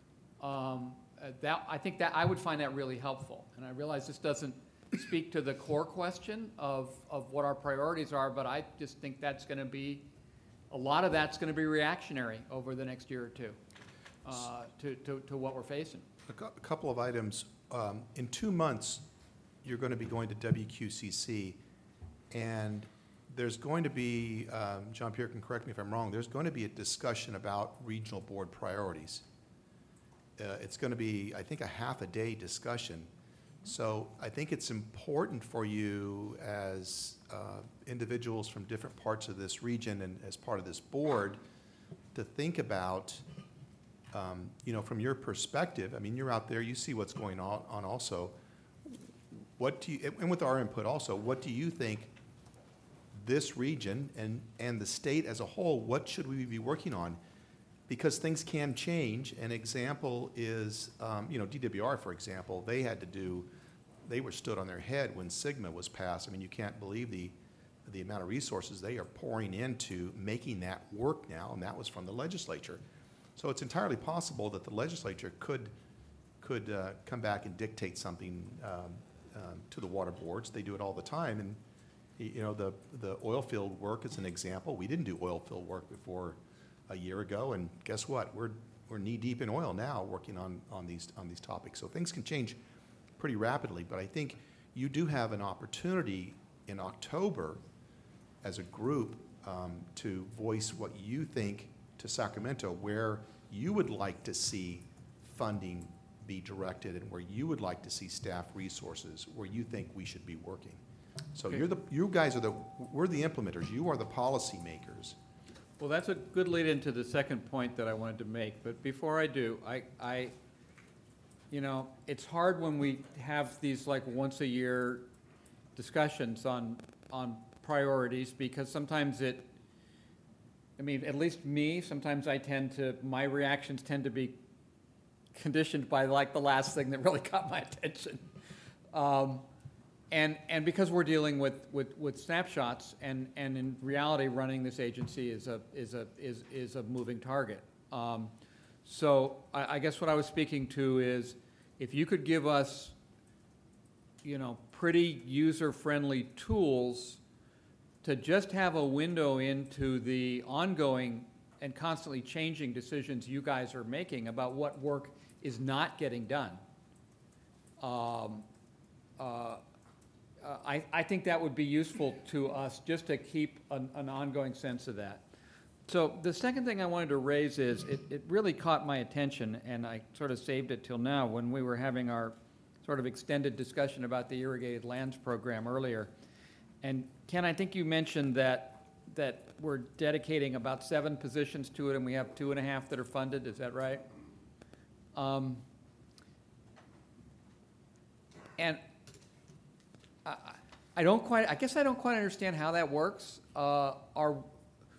I think that I would find that really helpful. And I realize this doesn't speak to the core question of what our priorities are, but I just think that's going to be, a lot of that's going to be reactionary over the next year or two to what we're facing. A couple of items. In 2 months, you're going to be going to WQCC, and there's going to be, John Pierre can correct me if I'm wrong, there's going to be a discussion about regional board priorities. It's going to be, I think, a half-a-day discussion. So I think it's important for you as individuals from different parts of this region and as part of this board to think about, you know, from your perspective, I mean, you're out there, you see what's going on also. What do you, and with our input also, what do you think this region and the state as a whole, what should we be working on? Because things can change. An example is, you know, DWR, for example, they were stood on their head when Sigma was passed. I mean, you can't believe the amount of resources they are pouring into making that work now, and that was from the legislature. So it's entirely possible that the legislature could come back and dictate something to the water boards. They do it all the time, and you know, the oil field work is an example. We didn't do oil field work before a year ago, and guess what? We're knee deep in oil now, working on these topics. So things can change pretty rapidly. But I think you do have an opportunity in October as a group to voice what you think to Sacramento, where you would like to see funding be directed and where you would like to see staff resources, where you think we should be working. So Okay. you guys are we're the implementers. You are the policy makers. Well, that's a good lead into the second point that I wanted to make, but before I do, I you know, it's hard when we have these like once a year discussions on priorities, because sometimes I mean, at least me, sometimes my reactions tend to be conditioned by like the last thing that really caught my attention. And because we're dealing with snapshots, and in reality, running this agency is a moving target. So I guess what I was speaking to is, if you could give us, you know, pretty user-friendly tools to just have a window into the ongoing and constantly changing decisions you guys are making about what work is not getting done. I think that would be useful to us, just to keep an ongoing sense of that. So the second thing I wanted to raise is, it really caught my attention, and I sort of saved it till now when we were having our sort of extended discussion about the irrigated lands program earlier. And Ken, I think you mentioned that we're dedicating about 7 positions to it, and we have 2.5 that are funded. Is that right? And I guess I don't quite understand how that works.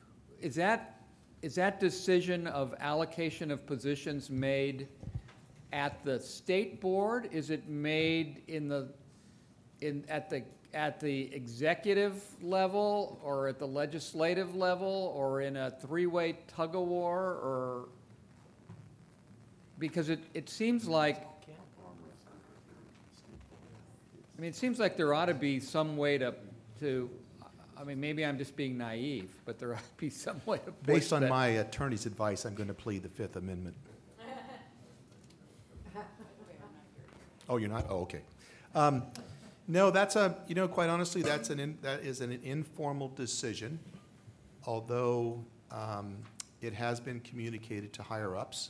Is that decision of allocation of positions made at the state board? Is it made at the executive level, or at the legislative level, or in a three-way tug-of-war, or? Because it seems like, I mean, it seems like there ought to be some way to, I mean, maybe I'm just being naive, but there ought to be some way to push Based on that. my attorney's advice, I'm going to plead the Fifth Amendment. Oh, you're not? Oh, okay. No, that's quite honestly, that is an informal decision, although it has been communicated to higher-ups.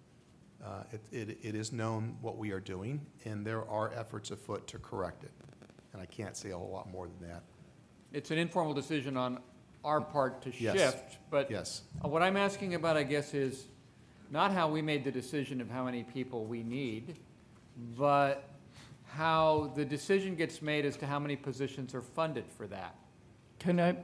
It is known what we are doing, and there are efforts afoot to correct it. And I can't say a whole lot more than that. It's an informal decision on our part to Yes. shift, but Yes. what I'm asking about, I guess, is not how we made the decision of how many people we need, but how the decision gets made as to how many positions are funded for that. Can I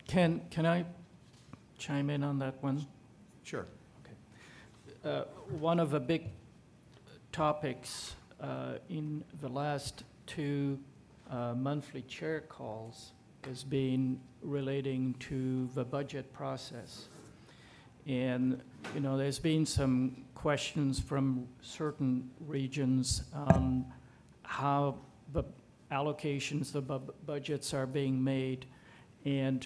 chime in on that one? Sure. One of the big topics in the last two monthly chair calls has been relating to the budget process. And, there's been some questions from certain regions on how the allocations, the budgets are being made. And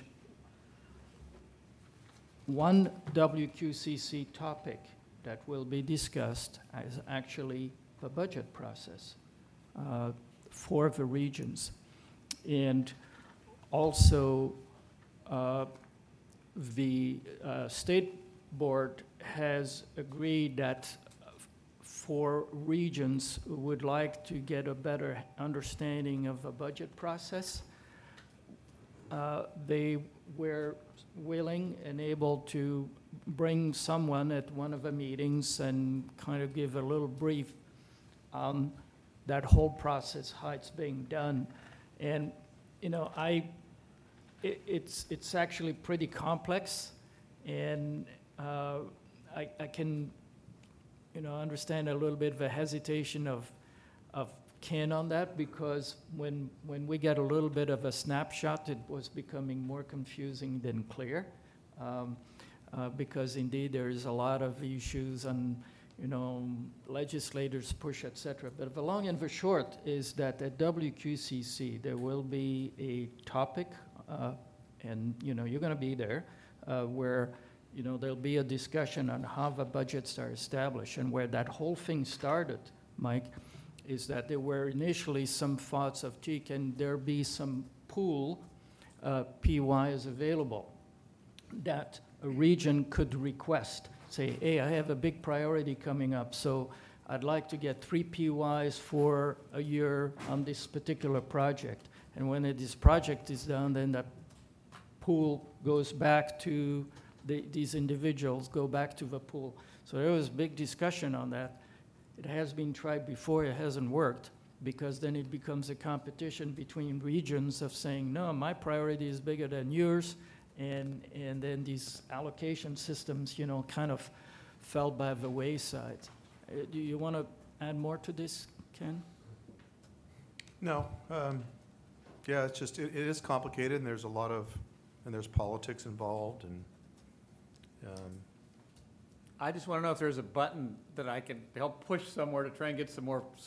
one WQCC topic that will be discussed is actually the budget process for the regions. And also, the state board has agreed that for regions who would like to get a better understanding of the budget process, they were willing and able to bring someone at one of the meetings and kind of give a little brief on that whole process, how it's being done. And, it's actually pretty complex, and I can, understand a little bit of a hesitation of Ken on that, because when we get a little bit of a snapshot, it was becoming more confusing than clear. Because indeed there is a lot of issues on, legislators push, et cetera. But the long and the short is that at WQCC, there will be a topic, and, you're going to be there, where, there'll be a discussion on how the budgets are established. And where that whole thing started, Mike, is that there were initially some thoughts of, can there be some pool PYs available that a region could request? Say, hey, I have a big priority coming up, so I'd like to get 3 PYs for a year on this particular project. And when this project is done, then that pool goes back to, these individuals go back to the pool. So there was big discussion on that. It has been tried before, it hasn't worked, because then it becomes a competition between regions of saying, no, my priority is bigger than yours, and then these allocation systems, kind of fell by the wayside. Do you want to add more to this, Ken? No. Yeah, it's just, it is complicated, and there's a lot of, and there's politics involved, and I just want to know if there's a button that I can help push somewhere to try and get some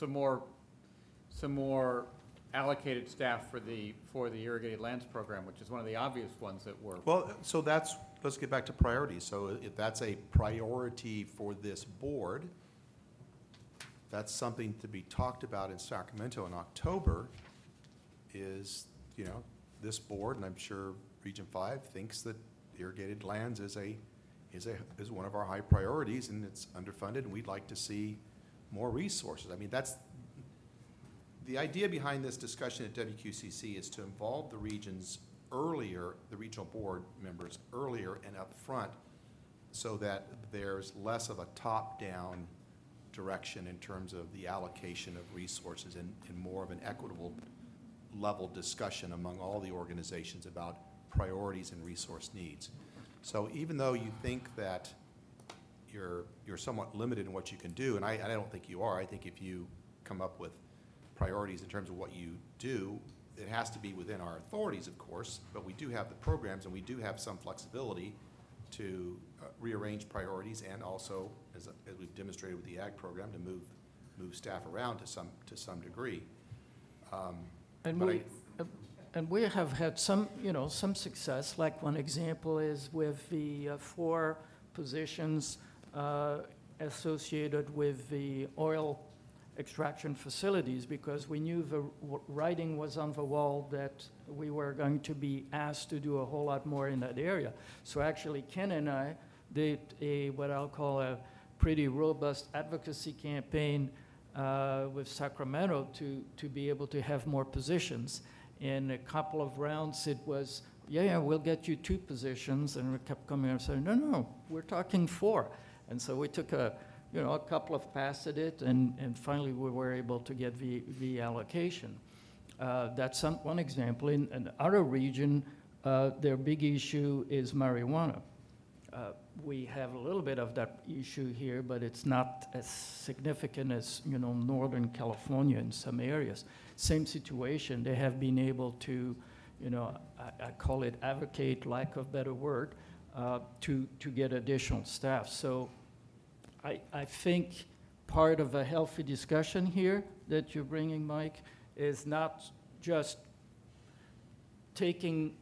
more allocated staff for the irrigated lands program, which is one of the obvious ones that we're. well, so let's get back to priorities. So if that's a priority for this board, that's something to be talked about in Sacramento in October, is, this board, and I'm sure Region 5 thinks that irrigated lands is one of our high priorities, and it's underfunded, and we'd like to see more resources. I mean, that's, the idea behind this discussion at WQCC is to involve the regions earlier, the regional board members earlier and up front, so that there's less of a top-down direction in terms of the allocation of resources, and more of an equitable level discussion among all the organizations about priorities and resource needs. So even though you think that you're somewhat limited in what you can do, and I don't think you are. I think if you come up with priorities in terms of what you do, it has to be within our authorities, of course, but we do have the programs, and we do have some flexibility to rearrange priorities, and also, as we've demonstrated with the ag program, to move staff around to some degree. And we have had some success. Like one example is with the 4 positions associated with the oil extraction facilities, because we knew the writing was on the wall that we were going to be asked to do a whole lot more in that area. So actually, Ken and I did what I'll call a pretty robust advocacy campaign with Sacramento to be able to have more positions. In a couple of rounds, it was, yeah, we'll get you 2 positions, and we kept coming and saying, no, we're talking 4. And so we took a couple of passes at it, and finally we were able to get the allocation. That's one example. In another region, their big issue is marijuana. We have a little bit of that issue here, but it's not as significant as Northern California in some areas. Same situation. They have been able to, I call it advocate, lack of better word, to get additional staff. So I think part of a healthy discussion here that you're bringing, Mike, is not just taking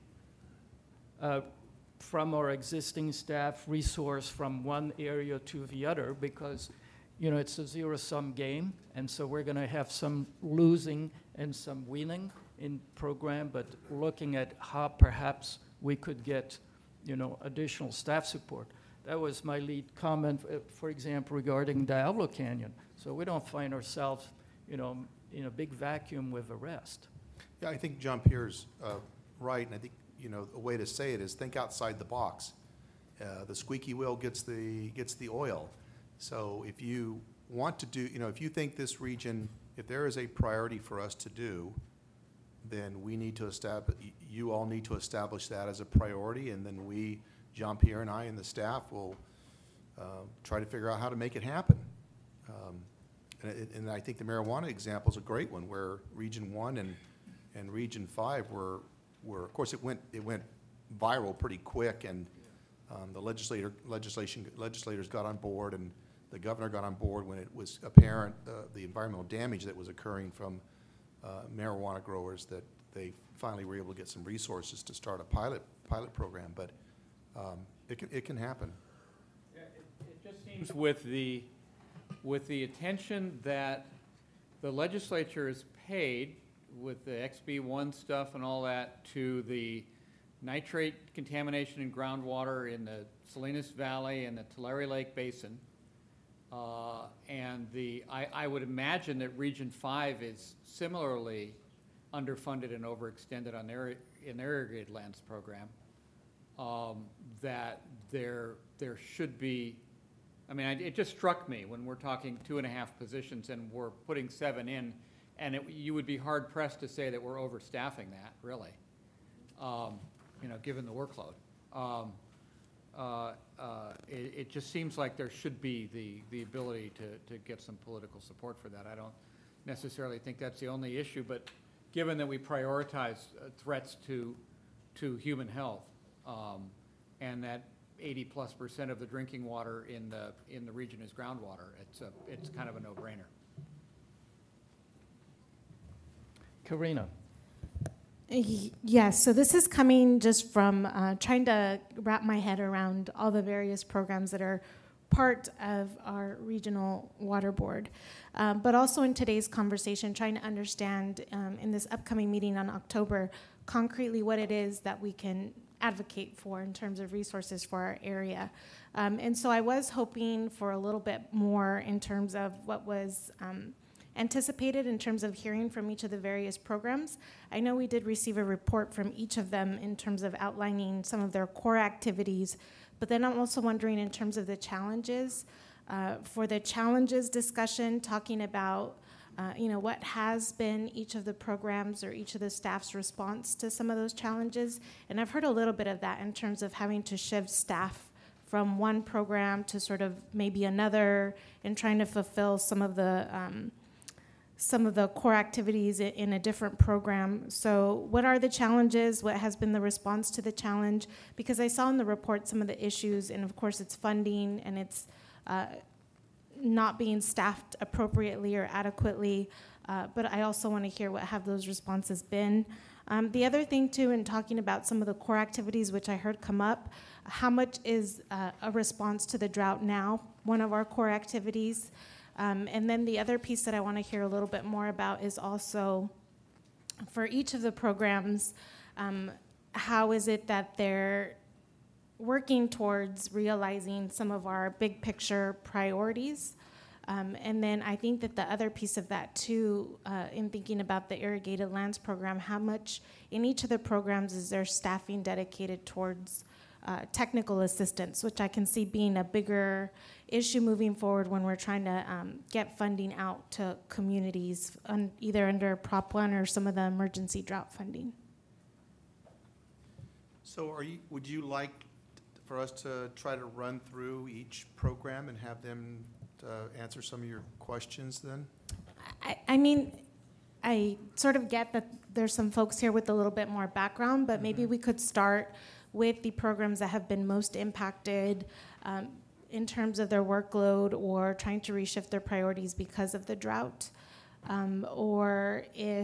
from our existing staff resource from one area to the other, because it's a zero-sum game, and so we're going to have some losing and some winning in program, but looking at how perhaps we could get additional staff support. That was my lead comment, for example, regarding Diablo Canyon. So we don't find ourselves in a big vacuum with the rest. Yeah, I think John Pierre's right, and I think a way to say it is think outside the box. The squeaky wheel gets the oil. So if you want to do, if you think this region, if there is a priority for us to do, then we need to establish, you all need to establish that as a priority, and then we, John Pierre and I and the staff, will try to figure out how to make it happen. And I think the marijuana example is a great one, where Region 1 and Region 5 were of course, it went viral pretty quick, and the legislators got on board, and the governor got on board when it was apparent the environmental damage that was occurring from marijuana growers, that they finally were able to get some resources to start a pilot program. But it can happen. Yeah, it just seems with the attention that the legislature has paid with the XB1 stuff and all that to the nitrate contamination in groundwater in the Salinas Valley and the Tulare Lake Basin. And I would imagine that Region 5 is similarly underfunded and overextended on their irrigated lands program. That there should be, it just struck me when we're talking 2.5 positions and we're putting 7 in, and you would be hard pressed to say that we're overstaffing that, really, given the workload. It just seems like there should be the ability to get some political support for that. I don't necessarily think that's the only issue, but given that we prioritize threats to human health, and that 80+% of the drinking water in the region is groundwater, it's kind of a no-brainer. Karina. Yes, so this is coming just from trying to wrap my head around all the various programs that are part of our regional water board. But also in today's conversation, trying to understand in this upcoming meeting on October, concretely what it is that we can advocate for in terms of resources for our area. And so I was hoping for a little bit more in terms of what was anticipated in terms of hearing from each of the various programs. I know we did receive a report from each of them in terms of outlining some of their core activities, but then I'm also wondering in terms of the challenges, for the challenges discussion, talking about what has been each of the programs or each of the staff's response to some of those challenges. And I've heard a little bit of that in terms of having to shift staff from one program to sort of maybe another, and trying to fulfill some of the core activities in a different program. So what are the challenges? What has been the response to the challenge? Because I saw in the report some of the issues, and of course it's funding, and it's not being staffed appropriately or adequately, but I also want to hear what have those responses been. The other thing too, in talking about some of the core activities which I heard come up, how much is a response to the drought now, one of our core activities? And then the other piece that I want to hear a little bit more about is also for each of the programs, how is it that they're working towards realizing some of our big picture priorities? And then I think that the other piece of that too, in thinking about the irrigated lands program, how much in each of the programs is there staffing dedicated towards technical assistance, which I can see being a bigger issue moving forward when we're trying to get funding out to communities, either under Prop 1 or some of the emergency drought funding. So would you like for us to try to run through each program and have them answer some of your questions then? I mean, I sort of get that there's some folks here with a little bit more background, but maybe we could start with the programs that have been most impacted in terms of their workload or trying to reshift their priorities because of the drought, or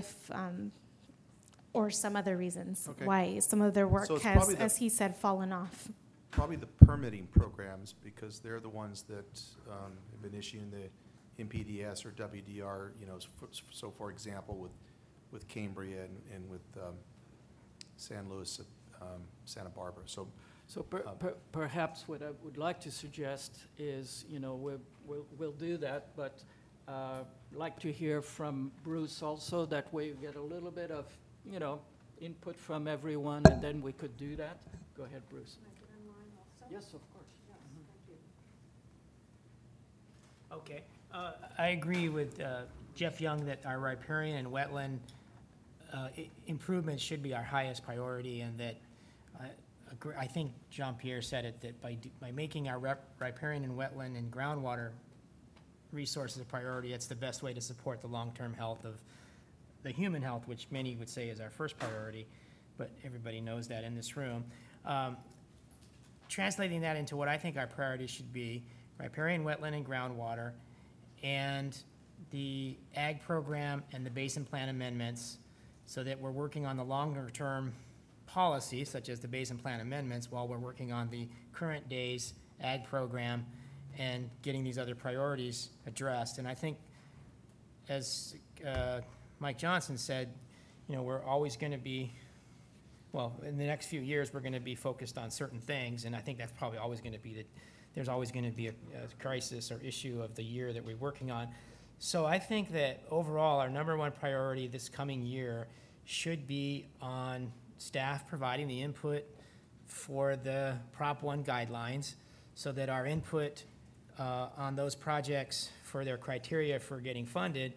some other reasons why some of their work So it's has, probably as he said, fallen off. Probably the permitting programs, because they're the ones that have been issuing the MPDS or WDR, so for example, with Cambria and with San Luis, Santa Barbara. So Perhaps what I would like to suggest is, we'll do that, but like to hear from Bruce also. That way you get a little bit of, input from everyone, and then we could do that. Go ahead, Bruce. Yes, of course. Okay. I agree with Jeff Young that our riparian and wetland improvements should be our highest priority, and that I think Jean-Pierre said it, that by making our riparian and wetland and groundwater resources a priority, it's the best way to support the long-term health of the human health, which many would say is our first priority, but everybody knows that in this room. Translating that into what I think our priorities should be: riparian, wetland, and groundwater, and the ag program and the basin plan amendments, so that we're working on the longer-term policy, such as the basin plan amendments, while we're working on the current day's ag program and getting these other priorities addressed. And I think, as Mike Johnson said, we're always going to be, in the next few years, we're going to be focused on certain things, and I think that's probably always going to be that there's always going to be a crisis or issue of the year that we're working on. So I think that overall, our number one priority this coming year should be on staff providing the input for the Prop 1 guidelines, so that our input on those projects for their criteria for getting funded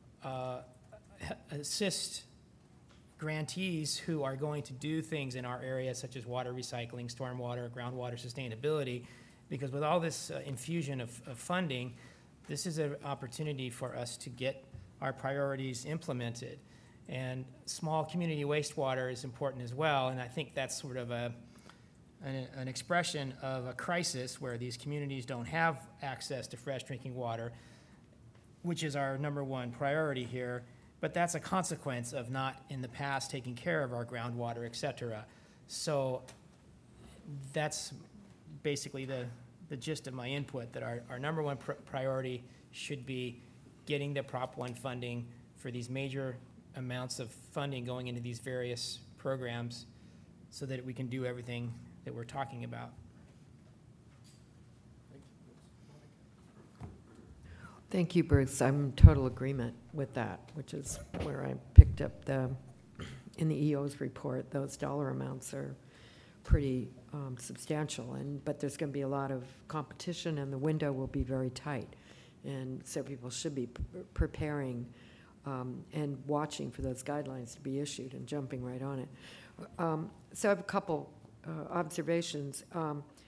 assist grantees who are going to do things in our area, such as water recycling, stormwater, groundwater sustainability, because with all this infusion of funding, this is an opportunity for us to get our priorities implemented. And small community wastewater is important as well, and I think that's sort of an expression of a crisis where these communities don't have access to fresh drinking water, which is our number one priority here, but that's a consequence of not in the past taking care of our groundwater, et cetera. So that's basically the gist of my input, that our number one priority should be getting the Prop 1 funding for these major amounts of funding going into these various programs, so that we can do everything that we're talking about. Thank you, Bruce. I'm in total agreement with that, which is where I picked up in the EO's report, those dollar amounts are pretty substantial, but there's going to be a lot of competition, and the window will be very tight. And so people should be preparing and watching for those guidelines to be issued and jumping right on it. So I have a couple observations.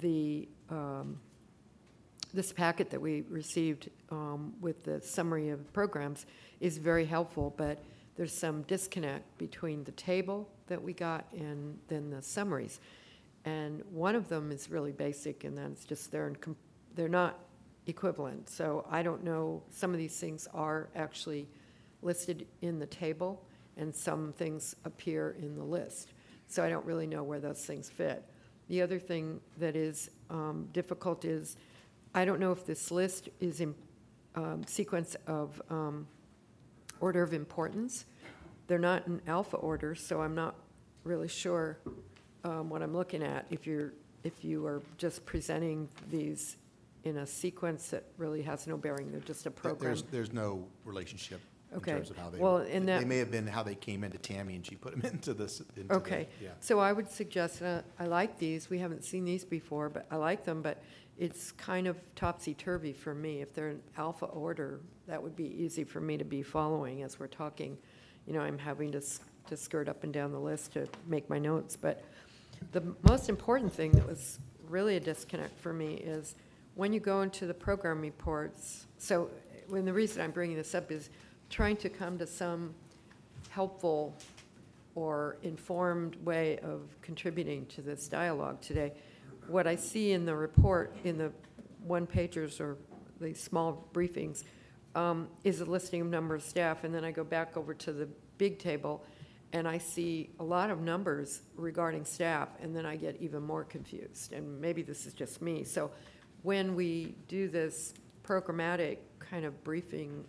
this packet that we received with the summary of programs is very helpful, but there's some disconnect between the table that we got and then the summaries. And one of them is really basic, and that's just they're not equivalent. So I don't know, some of these things are actually listed in the table, and some things appear in the list. So I don't really know where those things fit. The other thing that is difficult is, I don't know if this list is in sequence of order of importance. They're not in alpha order, so I'm not really sure what I'm looking at. If you are just presenting these in a sequence that really has no bearing, they're just a program. There's no relationship in Okay. terms of how they, Well, and they that- may have been how they came into Tammy and she put them into this. Okay, Yeah. so I would suggest, I like these, we haven't seen these before, but I like them, but it's kind of topsy-turvy for me. If they're in alpha order, that would be easy for me to be following as we're talking. You know, I'm having to skirt up and down the list to make my notes, but the most important thing that was really a disconnect for me is when you go into the program reports, so when the reason I'm bringing this up is trying to come to some helpful or informed way of contributing to this dialogue today. What I see in the report, in the one-pagers or the small briefings, is a listing of number of staff, and then I go back over to the big table, and I see a lot of numbers regarding staff, and then I get even more confused, and maybe this is just me. So when we do this programmatic kind of briefing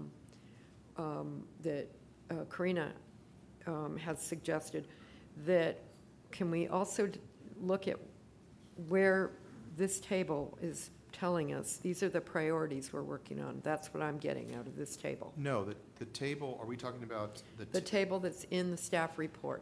that Karina has suggested, that can we also look at where this table is telling us, these are the priorities we're working on. That's what I'm getting out of this table. No, the table, are we talking about The table that's in the staff report.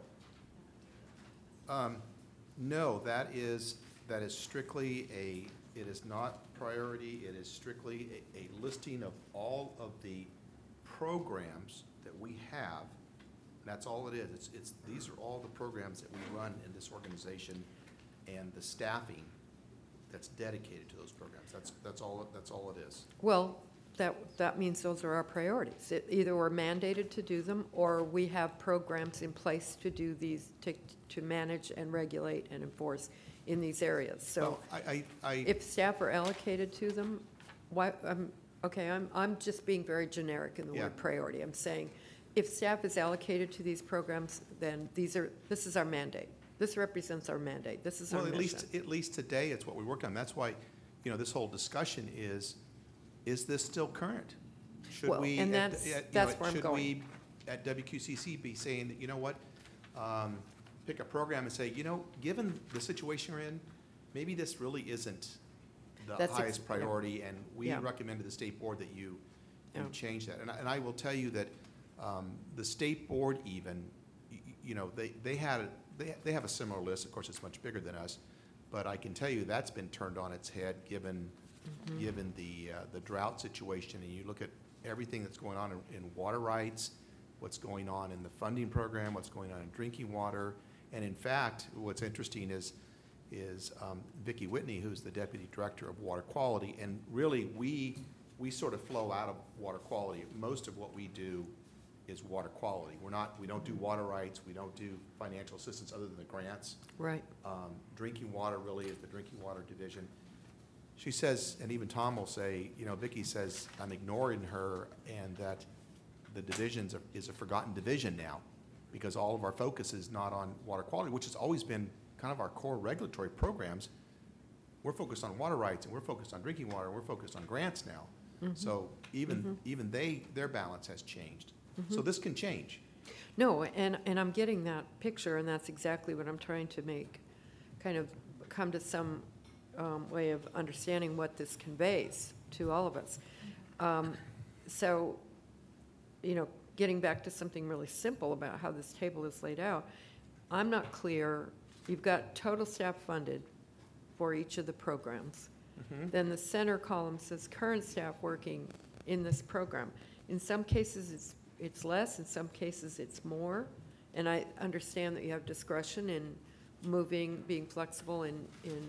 No, that is strictly it is not priority, it is strictly a listing of all of the programs that we have. That's all it is. These are all the programs that we run in this organization and the staffing that's dedicated to those programs. That's all it is. Well, that means those are our priorities. Either we're mandated to do them, or we have programs in place to do these, to manage and regulate and enforce in these areas. So Well, I if staff are allocated to them, why, I'm just being very generic in the Yeah. word priority. I'm saying, if staff is allocated to these programs, then this is our mandate. This represents our mandate. This is our Well, mission. at least today, it's what we work on. That's why, this whole discussion is this still current? Should Well, we, and that's where I'm should going. we at WQCC be saying that, you know what, pick a program and say, given the situation we're in, maybe this really isn't the That's highest priority, and we Yeah. recommend to the state board that you Yeah. change that. And I will tell you that the state board even, they have a similar list. Of course, it's much bigger than us, but I can tell you that's been turned on its head given the drought situation. And you look at everything that's going on in water rights, what's going on in the funding program, what's going on in drinking water. And in fact, what's interesting is Vicki Whitney, who's the Deputy Director of Water Quality, and really we sort of flow out of water quality. Most of what we do is water quality. We don't do water rights, we don't do financial assistance other than the grants. Right. Drinking water really is the drinking water division. She says, and even Tom will say, Vicki says, I'm ignoring her, and that the divisions is a forgotten division now, because all of our focus is not on water quality, which has always been kind of our core regulatory programs. We're focused on water rights, and we're focused on drinking water, and we're focused on grants now. So even their balance has changed. So this can change. No, and I'm getting that picture, and that's exactly what I'm trying to make, kind of come to some way of understanding what this conveys to all of us. So, getting back to something really simple about how this table is laid out, I'm not clear. You've got total staff funded for each of the programs. Then the center column says current staff working in this program. In some cases, it's less, in some cases, it's more. And I understand that you have discretion in moving, being flexible in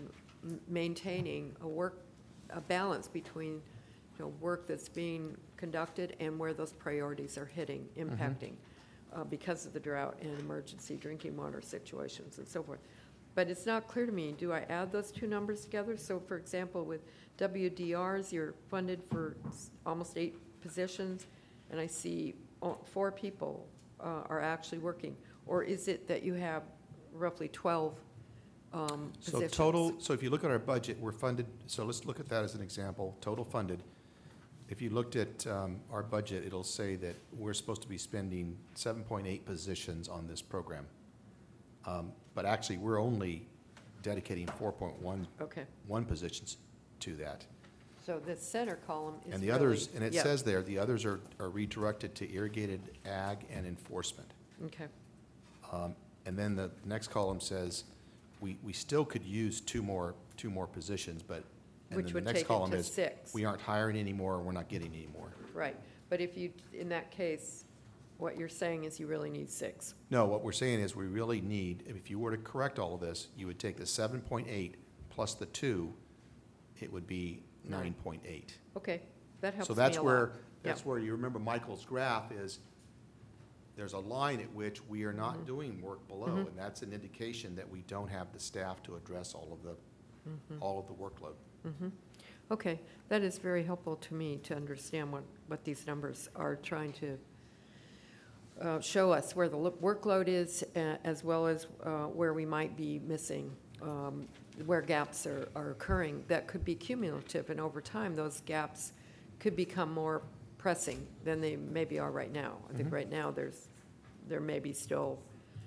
maintaining a balance between, work that's being conducted and where those priorities are hitting, impacting, because of the drought and emergency drinking water situations and so forth. But it's not clear to me, do I add those two numbers together? So for example, with WDRs, you're funded for almost 8 positions, and I see 4 people are actually working. Or is it that you have roughly 12 So positions? so if you look at our budget, we're funded, so let's look at that as an example, total funded. If you looked at our budget, it'll say that we're supposed to be spending 7.8 positions on this program. But actually, we're only dedicating 4.1 Okay, positions to that. so the center column is And the really- others, and it yeah, says there, the others are redirected to irrigated ag and enforcement. Okay, And then the next column says, we still could use two more positions, but, and which then the would next take it column to is, 6. we aren't hiring anymore, we're not getting any more. Right, but if you, in that case, what you're saying is you really need 6. No, what we're saying is we really need, if you were to correct all of this, you would take the 7.8 plus the 2, it would be 9.8. Okay, that helps So me a lot. that's Yep. where you remember Michael's graph is, there's a line at which we are not doing work below, Mhm. and that's an indication that we don't have the staff to address all of the workload. Mhm. Okay, that is very helpful to me to understand what these numbers are trying to show us, where the workload is, as well as where we might be missing, where gaps are occurring that could be cumulative, and over time, those gaps could become more pressing than they maybe are right now. I think Mhm. right now, there may be still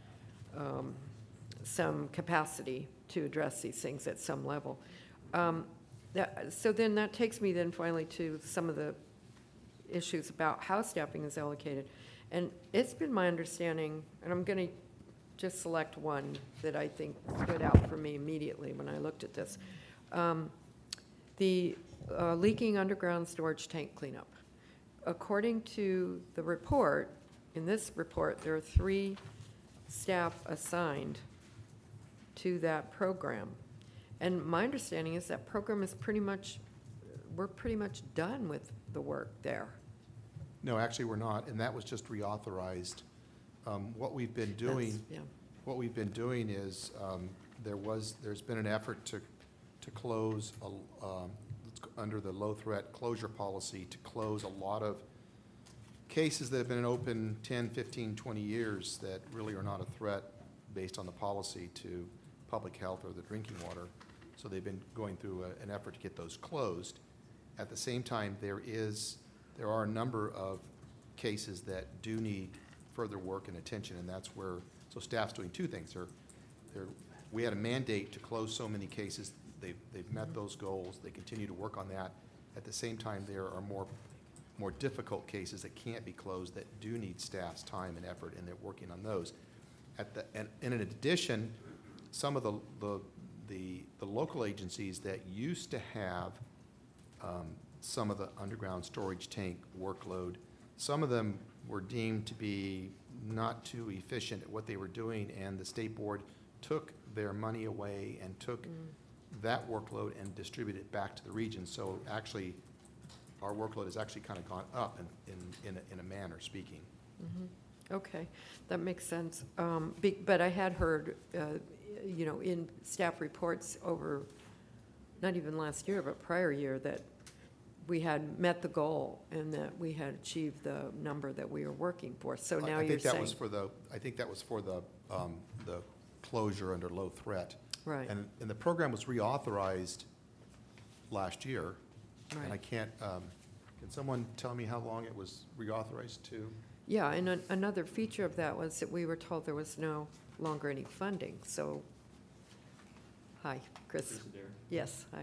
some capacity to address these things at some level. So then that takes me then finally to some of the issues about how staffing is allocated. And it's been my understanding, and I'm going to just select one that I think stood out for me immediately when I looked at this. The leaking underground storage tank cleanup. According to the report, in this report, there are 3 staff assigned to that program. And my understanding is that program is we're pretty much done with the work there. No, actually, we're not, and that was just reauthorized. What we've been doing, That's- yeah. what we've been doing is, there's been an effort to close, under the low-threat closure policy, to close a lot of cases that have been open 10, 15, 20 years that really are not a threat based on the policy to public health or the drinking water. So they've been going through an effort to get those closed. At the same time, there are a number of cases that do need further work and attention, and that's where, so staff's doing 2 things. We had a mandate to close so many cases. They've met those goals. They continue to work on that. At the same time, there are more difficult cases that can't be closed that do need staff's time and effort, and they're working on those. And in addition, some of the local agencies that used to have some of the underground storage tank workload, some of them were deemed to be not too efficient at what they were doing, and the state board took their money away and took that workload and distributed it back to the region. So actually, our workload has actually kind of gone up in a manner speaking. Okay, that makes sense. But I had heard, in staff reports over, not even last year, but prior year, that we had met the goal and that we had achieved the number that we were working for. So now you're saying. I think that was for the closure under low threat. Right, And the program was reauthorized last year. And I right. can't, can someone tell me how long it was reauthorized to? Yeah, and another feature of that was that we were told there was no longer any funding, so, hi, Chris. Yes, hi.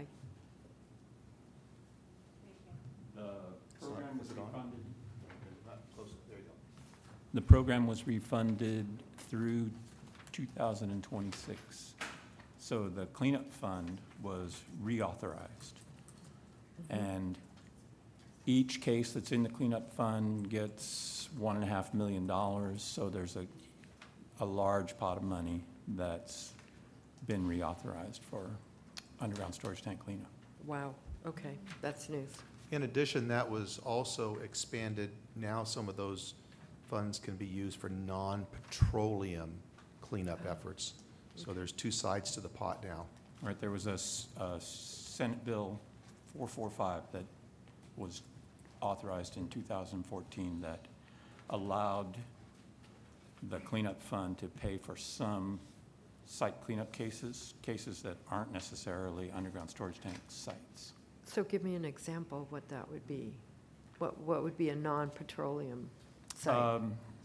The program was refunded through 2026. So the cleanup fund was reauthorized. And each case that's in the cleanup fund gets $1.5 million. So there's a large pot of money that's been reauthorized for underground storage tank cleanup. Wow, okay, that's news. In addition, that was also expanded. Now some of those funds can be used for non-petroleum cleanup efforts. So there's two sides to the pot now. All right, there was a Senate Bill 445 that was authorized in 2014 that allowed the cleanup fund to pay for some site cleanup cases that aren't necessarily underground storage tank sites. So give me an example of what that would be. What would be a non-petroleum site?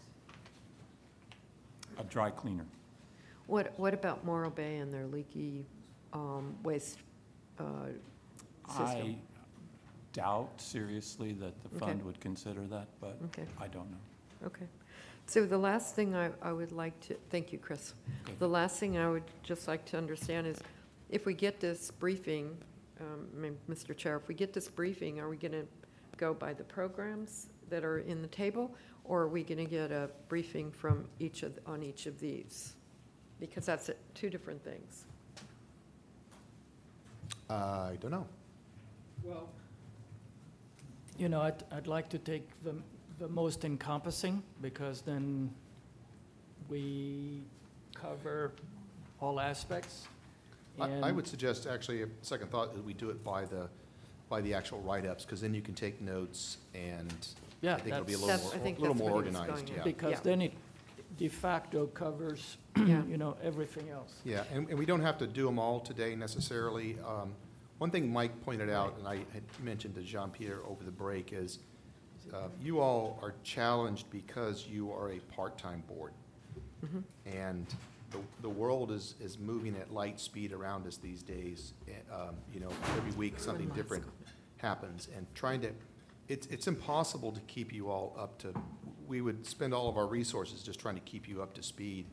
A dry cleaner. What about Morro Bay and their leaky waste system? I doubt seriously that the Okay. fund would consider that, but Okay. I don't know. Okay. So the last thing I would like to, thank you, Chris. Okay. The last thing I would just like to understand is, if we get this briefing, Mr. Chair, if we get this briefing, are we going to go by the programs that are in the table, or are we going to get a briefing from on each of these? Because that's two different things. I don't know. Well, you know, I'd like to take the most encompassing, because then we cover all aspects. I And- would suggest, actually, a second thought, that we do it by the actual write-ups, because then you can take notes, and Yeah, I think it'll be a That's- I think little that's more what he was organized, going yeah. at. Because Yeah. then it de facto covers, Yeah. you know, everything else. Yeah, and we don't have to do them all today necessarily. One thing Mike pointed out, and I had mentioned to Jean-Pierre over the break, is you all are challenged because you are a part-time board. Mhm. And the world is moving at light speed around us these days. You know, every week something One last different happens, and it's impossible to keep you all up to, we would spend all of our resources just trying to keep you up to speed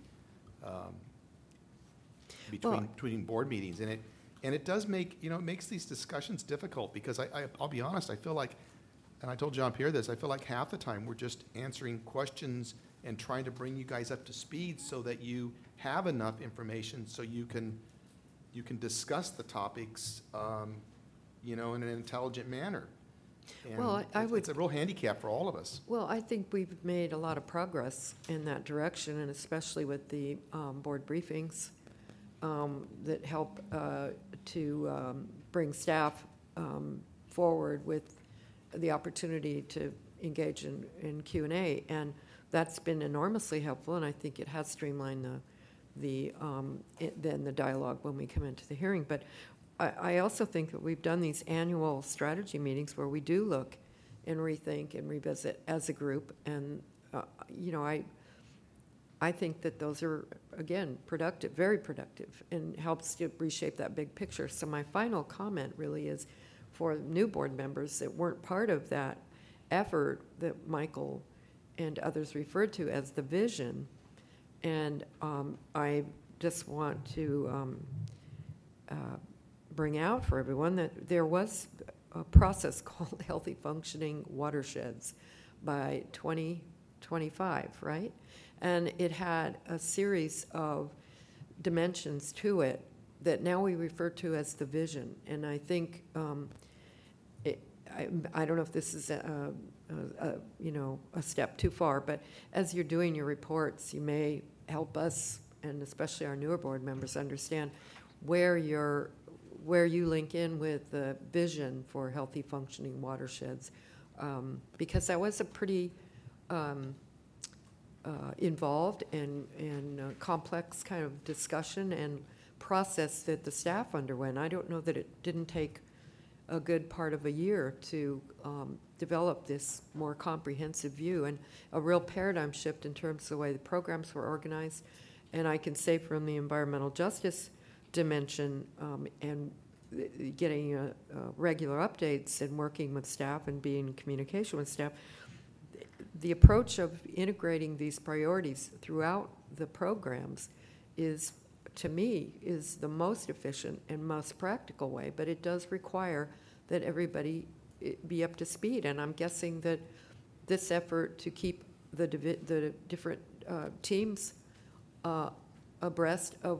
between board meetings. And it does make, you know, it makes these discussions difficult, because I'll be honest, I feel like, and I told Jean-Pierre this, I feel like half the time we're just answering questions and trying to bring you guys up to speed so that you have enough information so you can discuss the topics, you know, in an intelligent manner. And Well, I would- it's a real handicap for all of us. Well, I think we've made a lot of progress in that direction, and especially with the board briefings that help to bring staff forward with the opportunity to engage in Q&A. And that's been enormously helpful, and I think it has streamlined then the dialogue when we come into the hearing. But I also think that we've done these annual strategy meetings where we do look and rethink and revisit as a group. And, you know, I think that those are, again, productive, very productive, and helps to reshape that big picture. So my final comment really is for new board members that weren't part of that effort that Michael and others referred to as the vision. And I just want to bring out for everyone that there was a process called Healthy Functioning Watersheds by 2025, right? And it had a series of dimensions to it that now we refer to as the vision. And I think, I don't know if this is you know, a step too far, but as you're doing your reports, you may help us, and especially our newer board members, understand where you link in with the vision for healthy functioning watersheds, because that was a pretty involved and complex kind of discussion and process that the staff underwent. I don't know that it didn't take a good part of a year to develop this more comprehensive view, and a real paradigm shift in terms of the way the programs were organized. And I can say from the environmental justice dimension, and getting regular updates and working with staff and being in communication with staff, the approach of integrating these priorities throughout the programs is, to me, is the most efficient and most practical way, but it does require that everybody be up to speed. And I'm guessing that this effort to keep the different teams abreast of what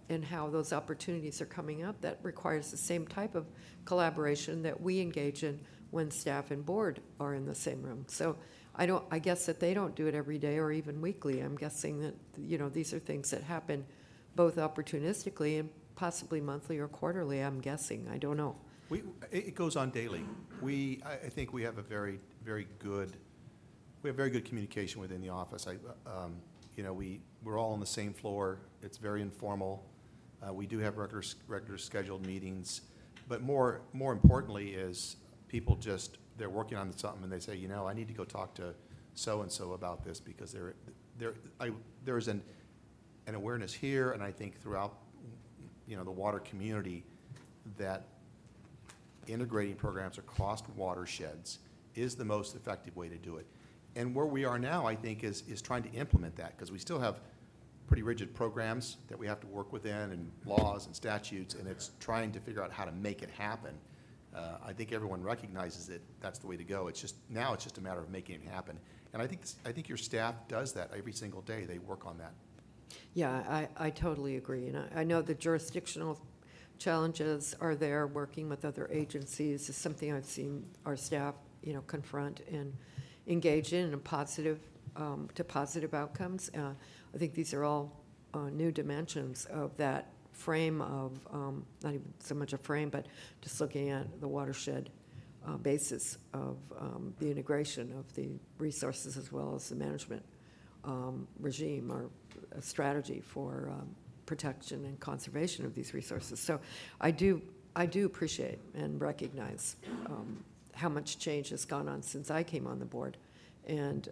and how those opportunities are coming up, that requires the same type of collaboration that we engage in when staff and board are in the same room. So I guess that they don't do it every day or even weekly. I'm guessing that, these are things that happen both opportunistically and possibly monthly or quarterly, I'm guessing. I don't know. It goes on daily. I think we have a very good communication within the office. We're all on the same floor. It's very informal. We do have regular scheduled meetings, but more importantly is people they're working on something and they say, I need to go talk to so-and-so about this because there's an awareness here, and I think throughout, the water community, that integrating programs across watersheds is the most effective way to do it. And where we are now, I think, is trying to implement that, because we still have pretty rigid programs that we have to work within, and laws and statutes, and it's trying to figure out how to make it happen. I think everyone recognizes that that's the way to go. It's just a matter of making it happen. And I think your staff does that every single day. They work on that. Yeah, I totally agree. And I know the jurisdictional challenges are there. Working with other agencies is something I've seen our staff, confront and engage in positive outcomes. I think these are all new dimensions of that frame of, not even so much a frame, but just looking at the watershed basis of the integration of the resources as well as the management regime or a strategy for protection and conservation of these resources. So I do appreciate and recognize how much change has gone on since I came on the board. And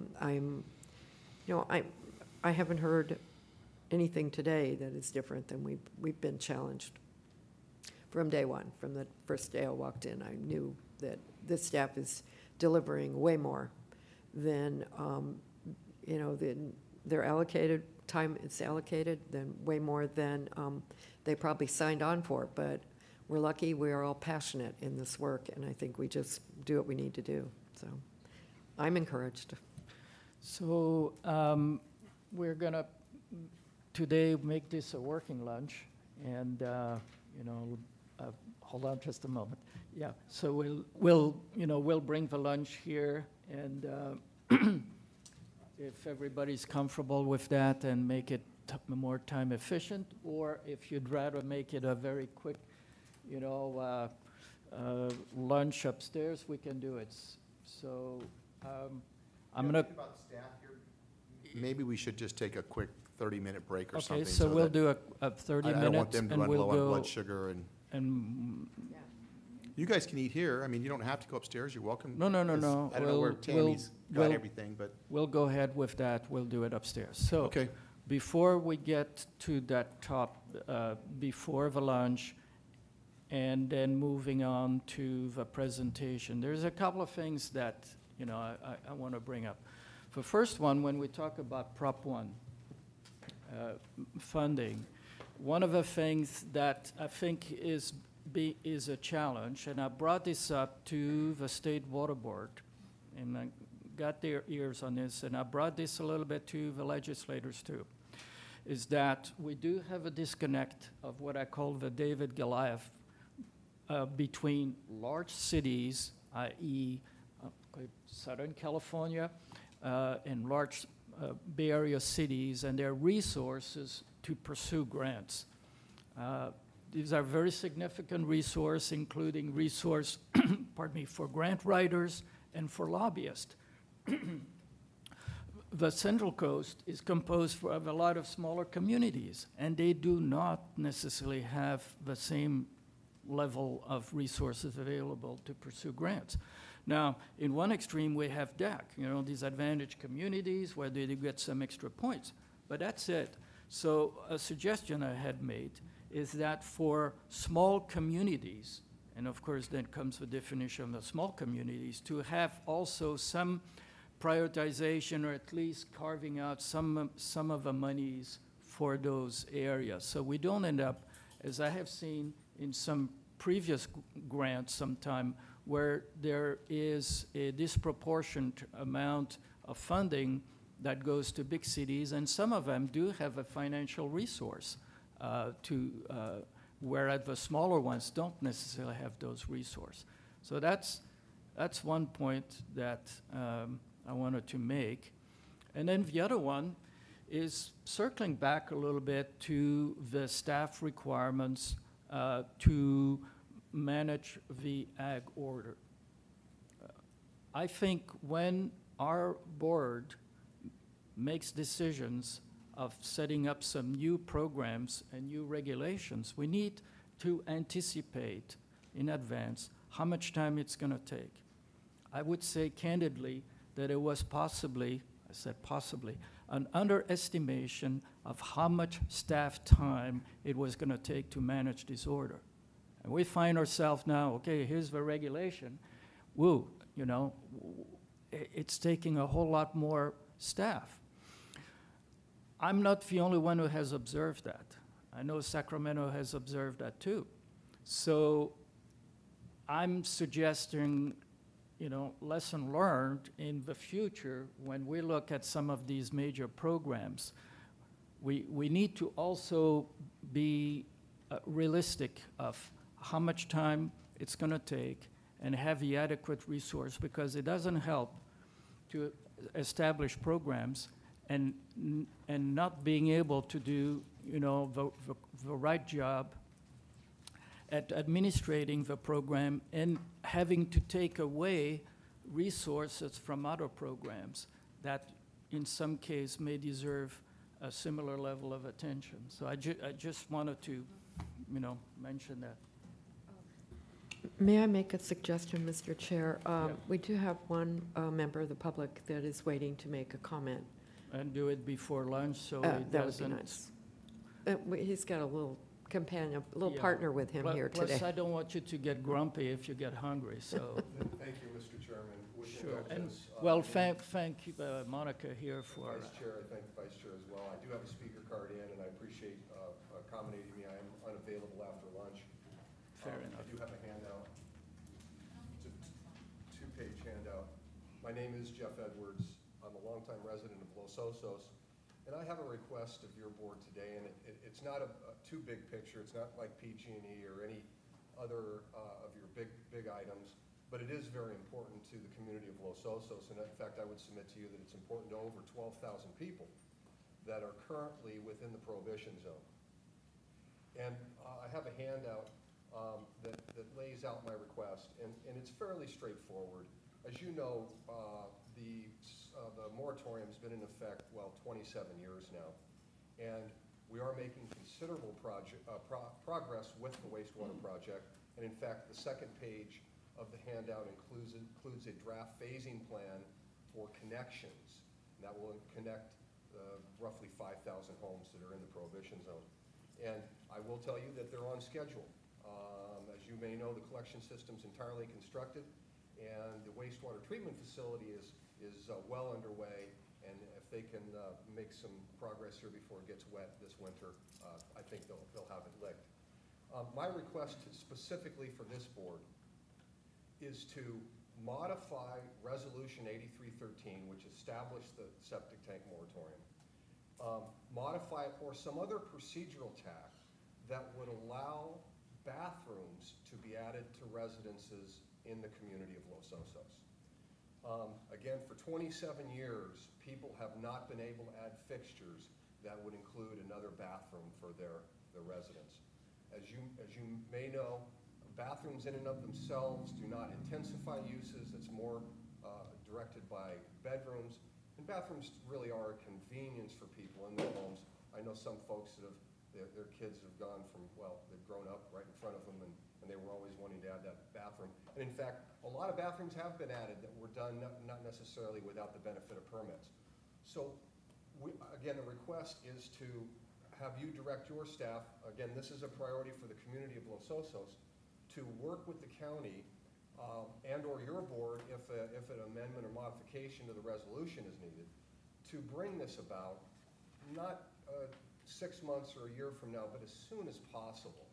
I haven't heard anything today that is different than we've been challenged from day one. From the first day I walked in, I knew that this staff is delivering way more than, than their allocated time it's allocated, then way more than they probably signed on for. But we're lucky we are all passionate in this work, and I think we just do what we need to do. So I'm encouraged. So we're going to today make this a working lunch, and hold on just a moment. Yeah, so we'll bring the lunch here, and if everybody's comfortable with that, and make it more time efficient, or if you'd rather make it a very quick, lunch upstairs, we can do it. So I'm gonna. About staff here, maybe we should just take a quick 30-minute break or something. Okay, so we'll do a 30 minutes, I don't want them to and run we'll low on go. blood sugar, and you guys can eat here. I mean, you don't have to go upstairs. You're welcome. No. I don't know where Tammy's got we'll- everything, but We'll go ahead with that. We'll do it upstairs. So okay. before we get to that before the lunch, and then moving on to the presentation, there's a couple of things that I want to bring up. The first one, when we talk about Prop 1 funding, one of the things that I think is a challenge, and I brought this up to the State Water Board, and I got their ears on this, and I brought this a little bit to the legislators too, is that we do have a disconnect of what I call the David Goliath between large cities, i.e. Southern California, and large Bay Area cities, and their resources to pursue grants. These are very significant resources, including resource, for grant writers and for lobbyists. The Central Coast is composed of a lot of smaller communities, and they do not necessarily have the same level of resources available to pursue grants. Now, in one extreme, we have DAC, these advantaged communities where they get some extra points, but that's it. So a suggestion I had made is that for small communities, and of course then comes the definition of small communities, to have also some prioritization, or at least carving out some of the monies for those areas. So we don't end up, as I have seen in some previous grants sometime, where there is a disproportionate amount of funding that goes to big cities, and some of them do have a financial resource whereas the smaller ones don't necessarily have those resources. So that's one point that I wanted to make. And then the other one is circling back a little bit to the staff requirements to manage the ag order. I think when our board makes decisions of setting up some new programs and new regulations, we need to anticipate in advance how much time it's going to take. I would say candidly that it was possibly, I said possibly, an underestimation of how much staff time it was going to take to manage this order. And we find ourselves now, okay, here's the regulation. Woo, you know, it's taking a whole lot more staff. I'm not the only one who has observed that. I know Sacramento has observed that too. So I'm suggesting, you know, lesson learned in the future when we look at some of these major programs. We need to also be realistic of how much time it's going to take and have the adequate resource, because it doesn't help to establish programs and not being able to do, you know, the right job at administrating the program and having to take away resources from other programs that in some case may deserve a similar level of attention. So I just wanted to, you know, mention that. May I make a suggestion, Mr. Chair? Yeah. We do have one member of the public that is waiting to make a comment. And do it before lunch so it That would be doesn't. nice. He's got a little companion, a little Yeah. partner with him here Plus, today. I don't want you to get grumpy if you get hungry, so. Thank you, Mr. Chairman. With Sure. And, indulgence, well, in- thank you, Monica here for. Vice Chair, I thank the Vice Chair as well. I do have a speaker card in, and I appreciate accommodating me. I am unavailable after lunch. Fair enough. I do have a handout. It's a two-page handout. My name is Jeff Edwards. I'm a longtime resident of Los Osos, and I have a request of your board today, and it's not a too big picture. It's not like PG&E or any other of your big items, but it is very important to the community of Los Osos, and in fact, I would submit to you that it's important to over 12,000 people that are currently within the prohibition zone. And I have a handout that lays out my request, and it's fairly straightforward. As you know, the moratorium's been in effect, 27 years now, and we are making considerable progress with the wastewater project. And in fact, the second page of the handout includes a draft phasing plan for connections. And that will connect roughly 5,000 homes that are in the prohibition zone. And I will tell you that they're on schedule. As you may know, the collection system's entirely constructed, and the wastewater treatment facility is well underway. And if they can make some progress here before it gets wet this winter, I think they'll have it licked. My request specifically for this board is to modify Resolution 8313, which established the septic tank moratorium, modify it or some other procedural tack that would allow bathrooms to be added to residences in the community of Los Osos. Again, for 27 years, people have not been able to add fixtures that would include another bathroom for their residents. As you may know, bathrooms in and of themselves do not intensify uses. It's more directed by bedrooms. And bathrooms really are a convenience for people in their homes. I know some folks that their kids have gone from, they've grown up right in front of them, and they were always wanting to add that bathroom. And in fact, a lot of bathrooms have been added that were done not necessarily without the benefit of permits. So, again, the request is to have you direct your staff, again, this is a priority for the community of Los Osos, to work with the county and or your board if an amendment or modification to the resolution is needed, to bring this about, not 6 months or a year from now, but as soon as possible.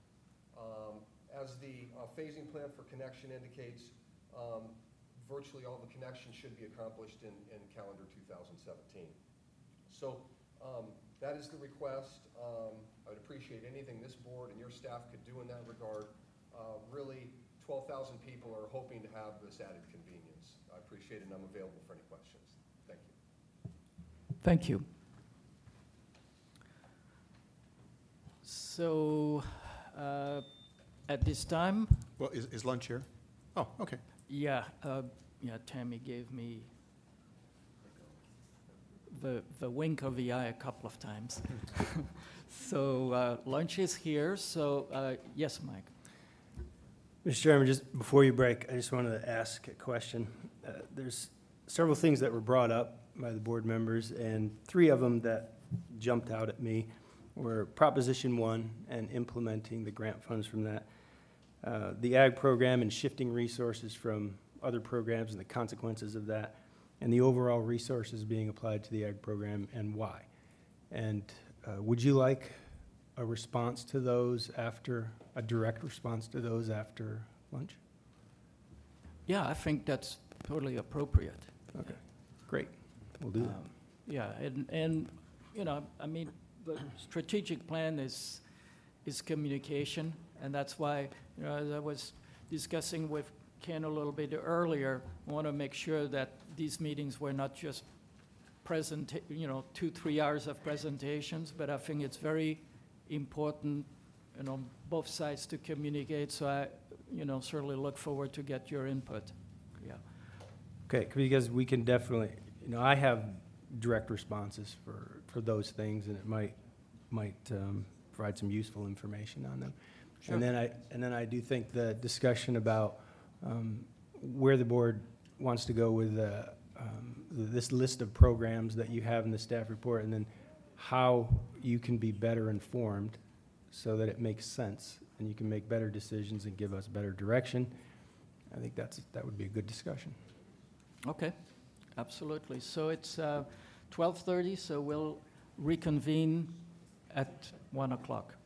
As the phasing plan for connection indicates, virtually all the connections should be accomplished in calendar 2017. So that is the request. I would appreciate anything this board and your staff could do in that regard. Really, 12,000 people are hoping to have this added convenience. I appreciate it, and I'm available for any questions. Thank you. Thank you. So, at this time, Well, is lunch here? Oh, okay. yeah, Tammy gave me the wink of the eye a couple of times. So lunch is here, so yes, Mike. Mr. Chairman, just before you break, I just wanted to ask a question. There's several things that were brought up by the board members, and 3 of them that jumped out at me were Proposition 1 and implementing the grant funds from that, the ag program and shifting resources from other programs and the consequences of that, and the overall resources being applied to the ag program and why. And would you like a response to those after, a direct response to those after lunch? Yeah, I think that's totally appropriate. Okay, great. We'll do that. Yeah, and, you know, I mean, the strategic plan is communication, and that's why, you know, as I was discussing with Ken a little bit earlier, I want to make sure that these meetings were not just 2-3 hours of presentations, but I think it's very important, you know, both sides to communicate, so I, you know, certainly look forward to get your input. Yeah. Okay, because we can definitely, you know, I have direct responses for those things, and it might provide some useful information on them. Sure. And then I do think the discussion about where the board wants to go with this list of programs that you have in the staff report, and then how you can be better informed so that it makes sense and you can make better decisions and give us better direction. I think that would be a good discussion. Okay, absolutely. So it's 12:30, so we'll reconvene at 1 o'clock.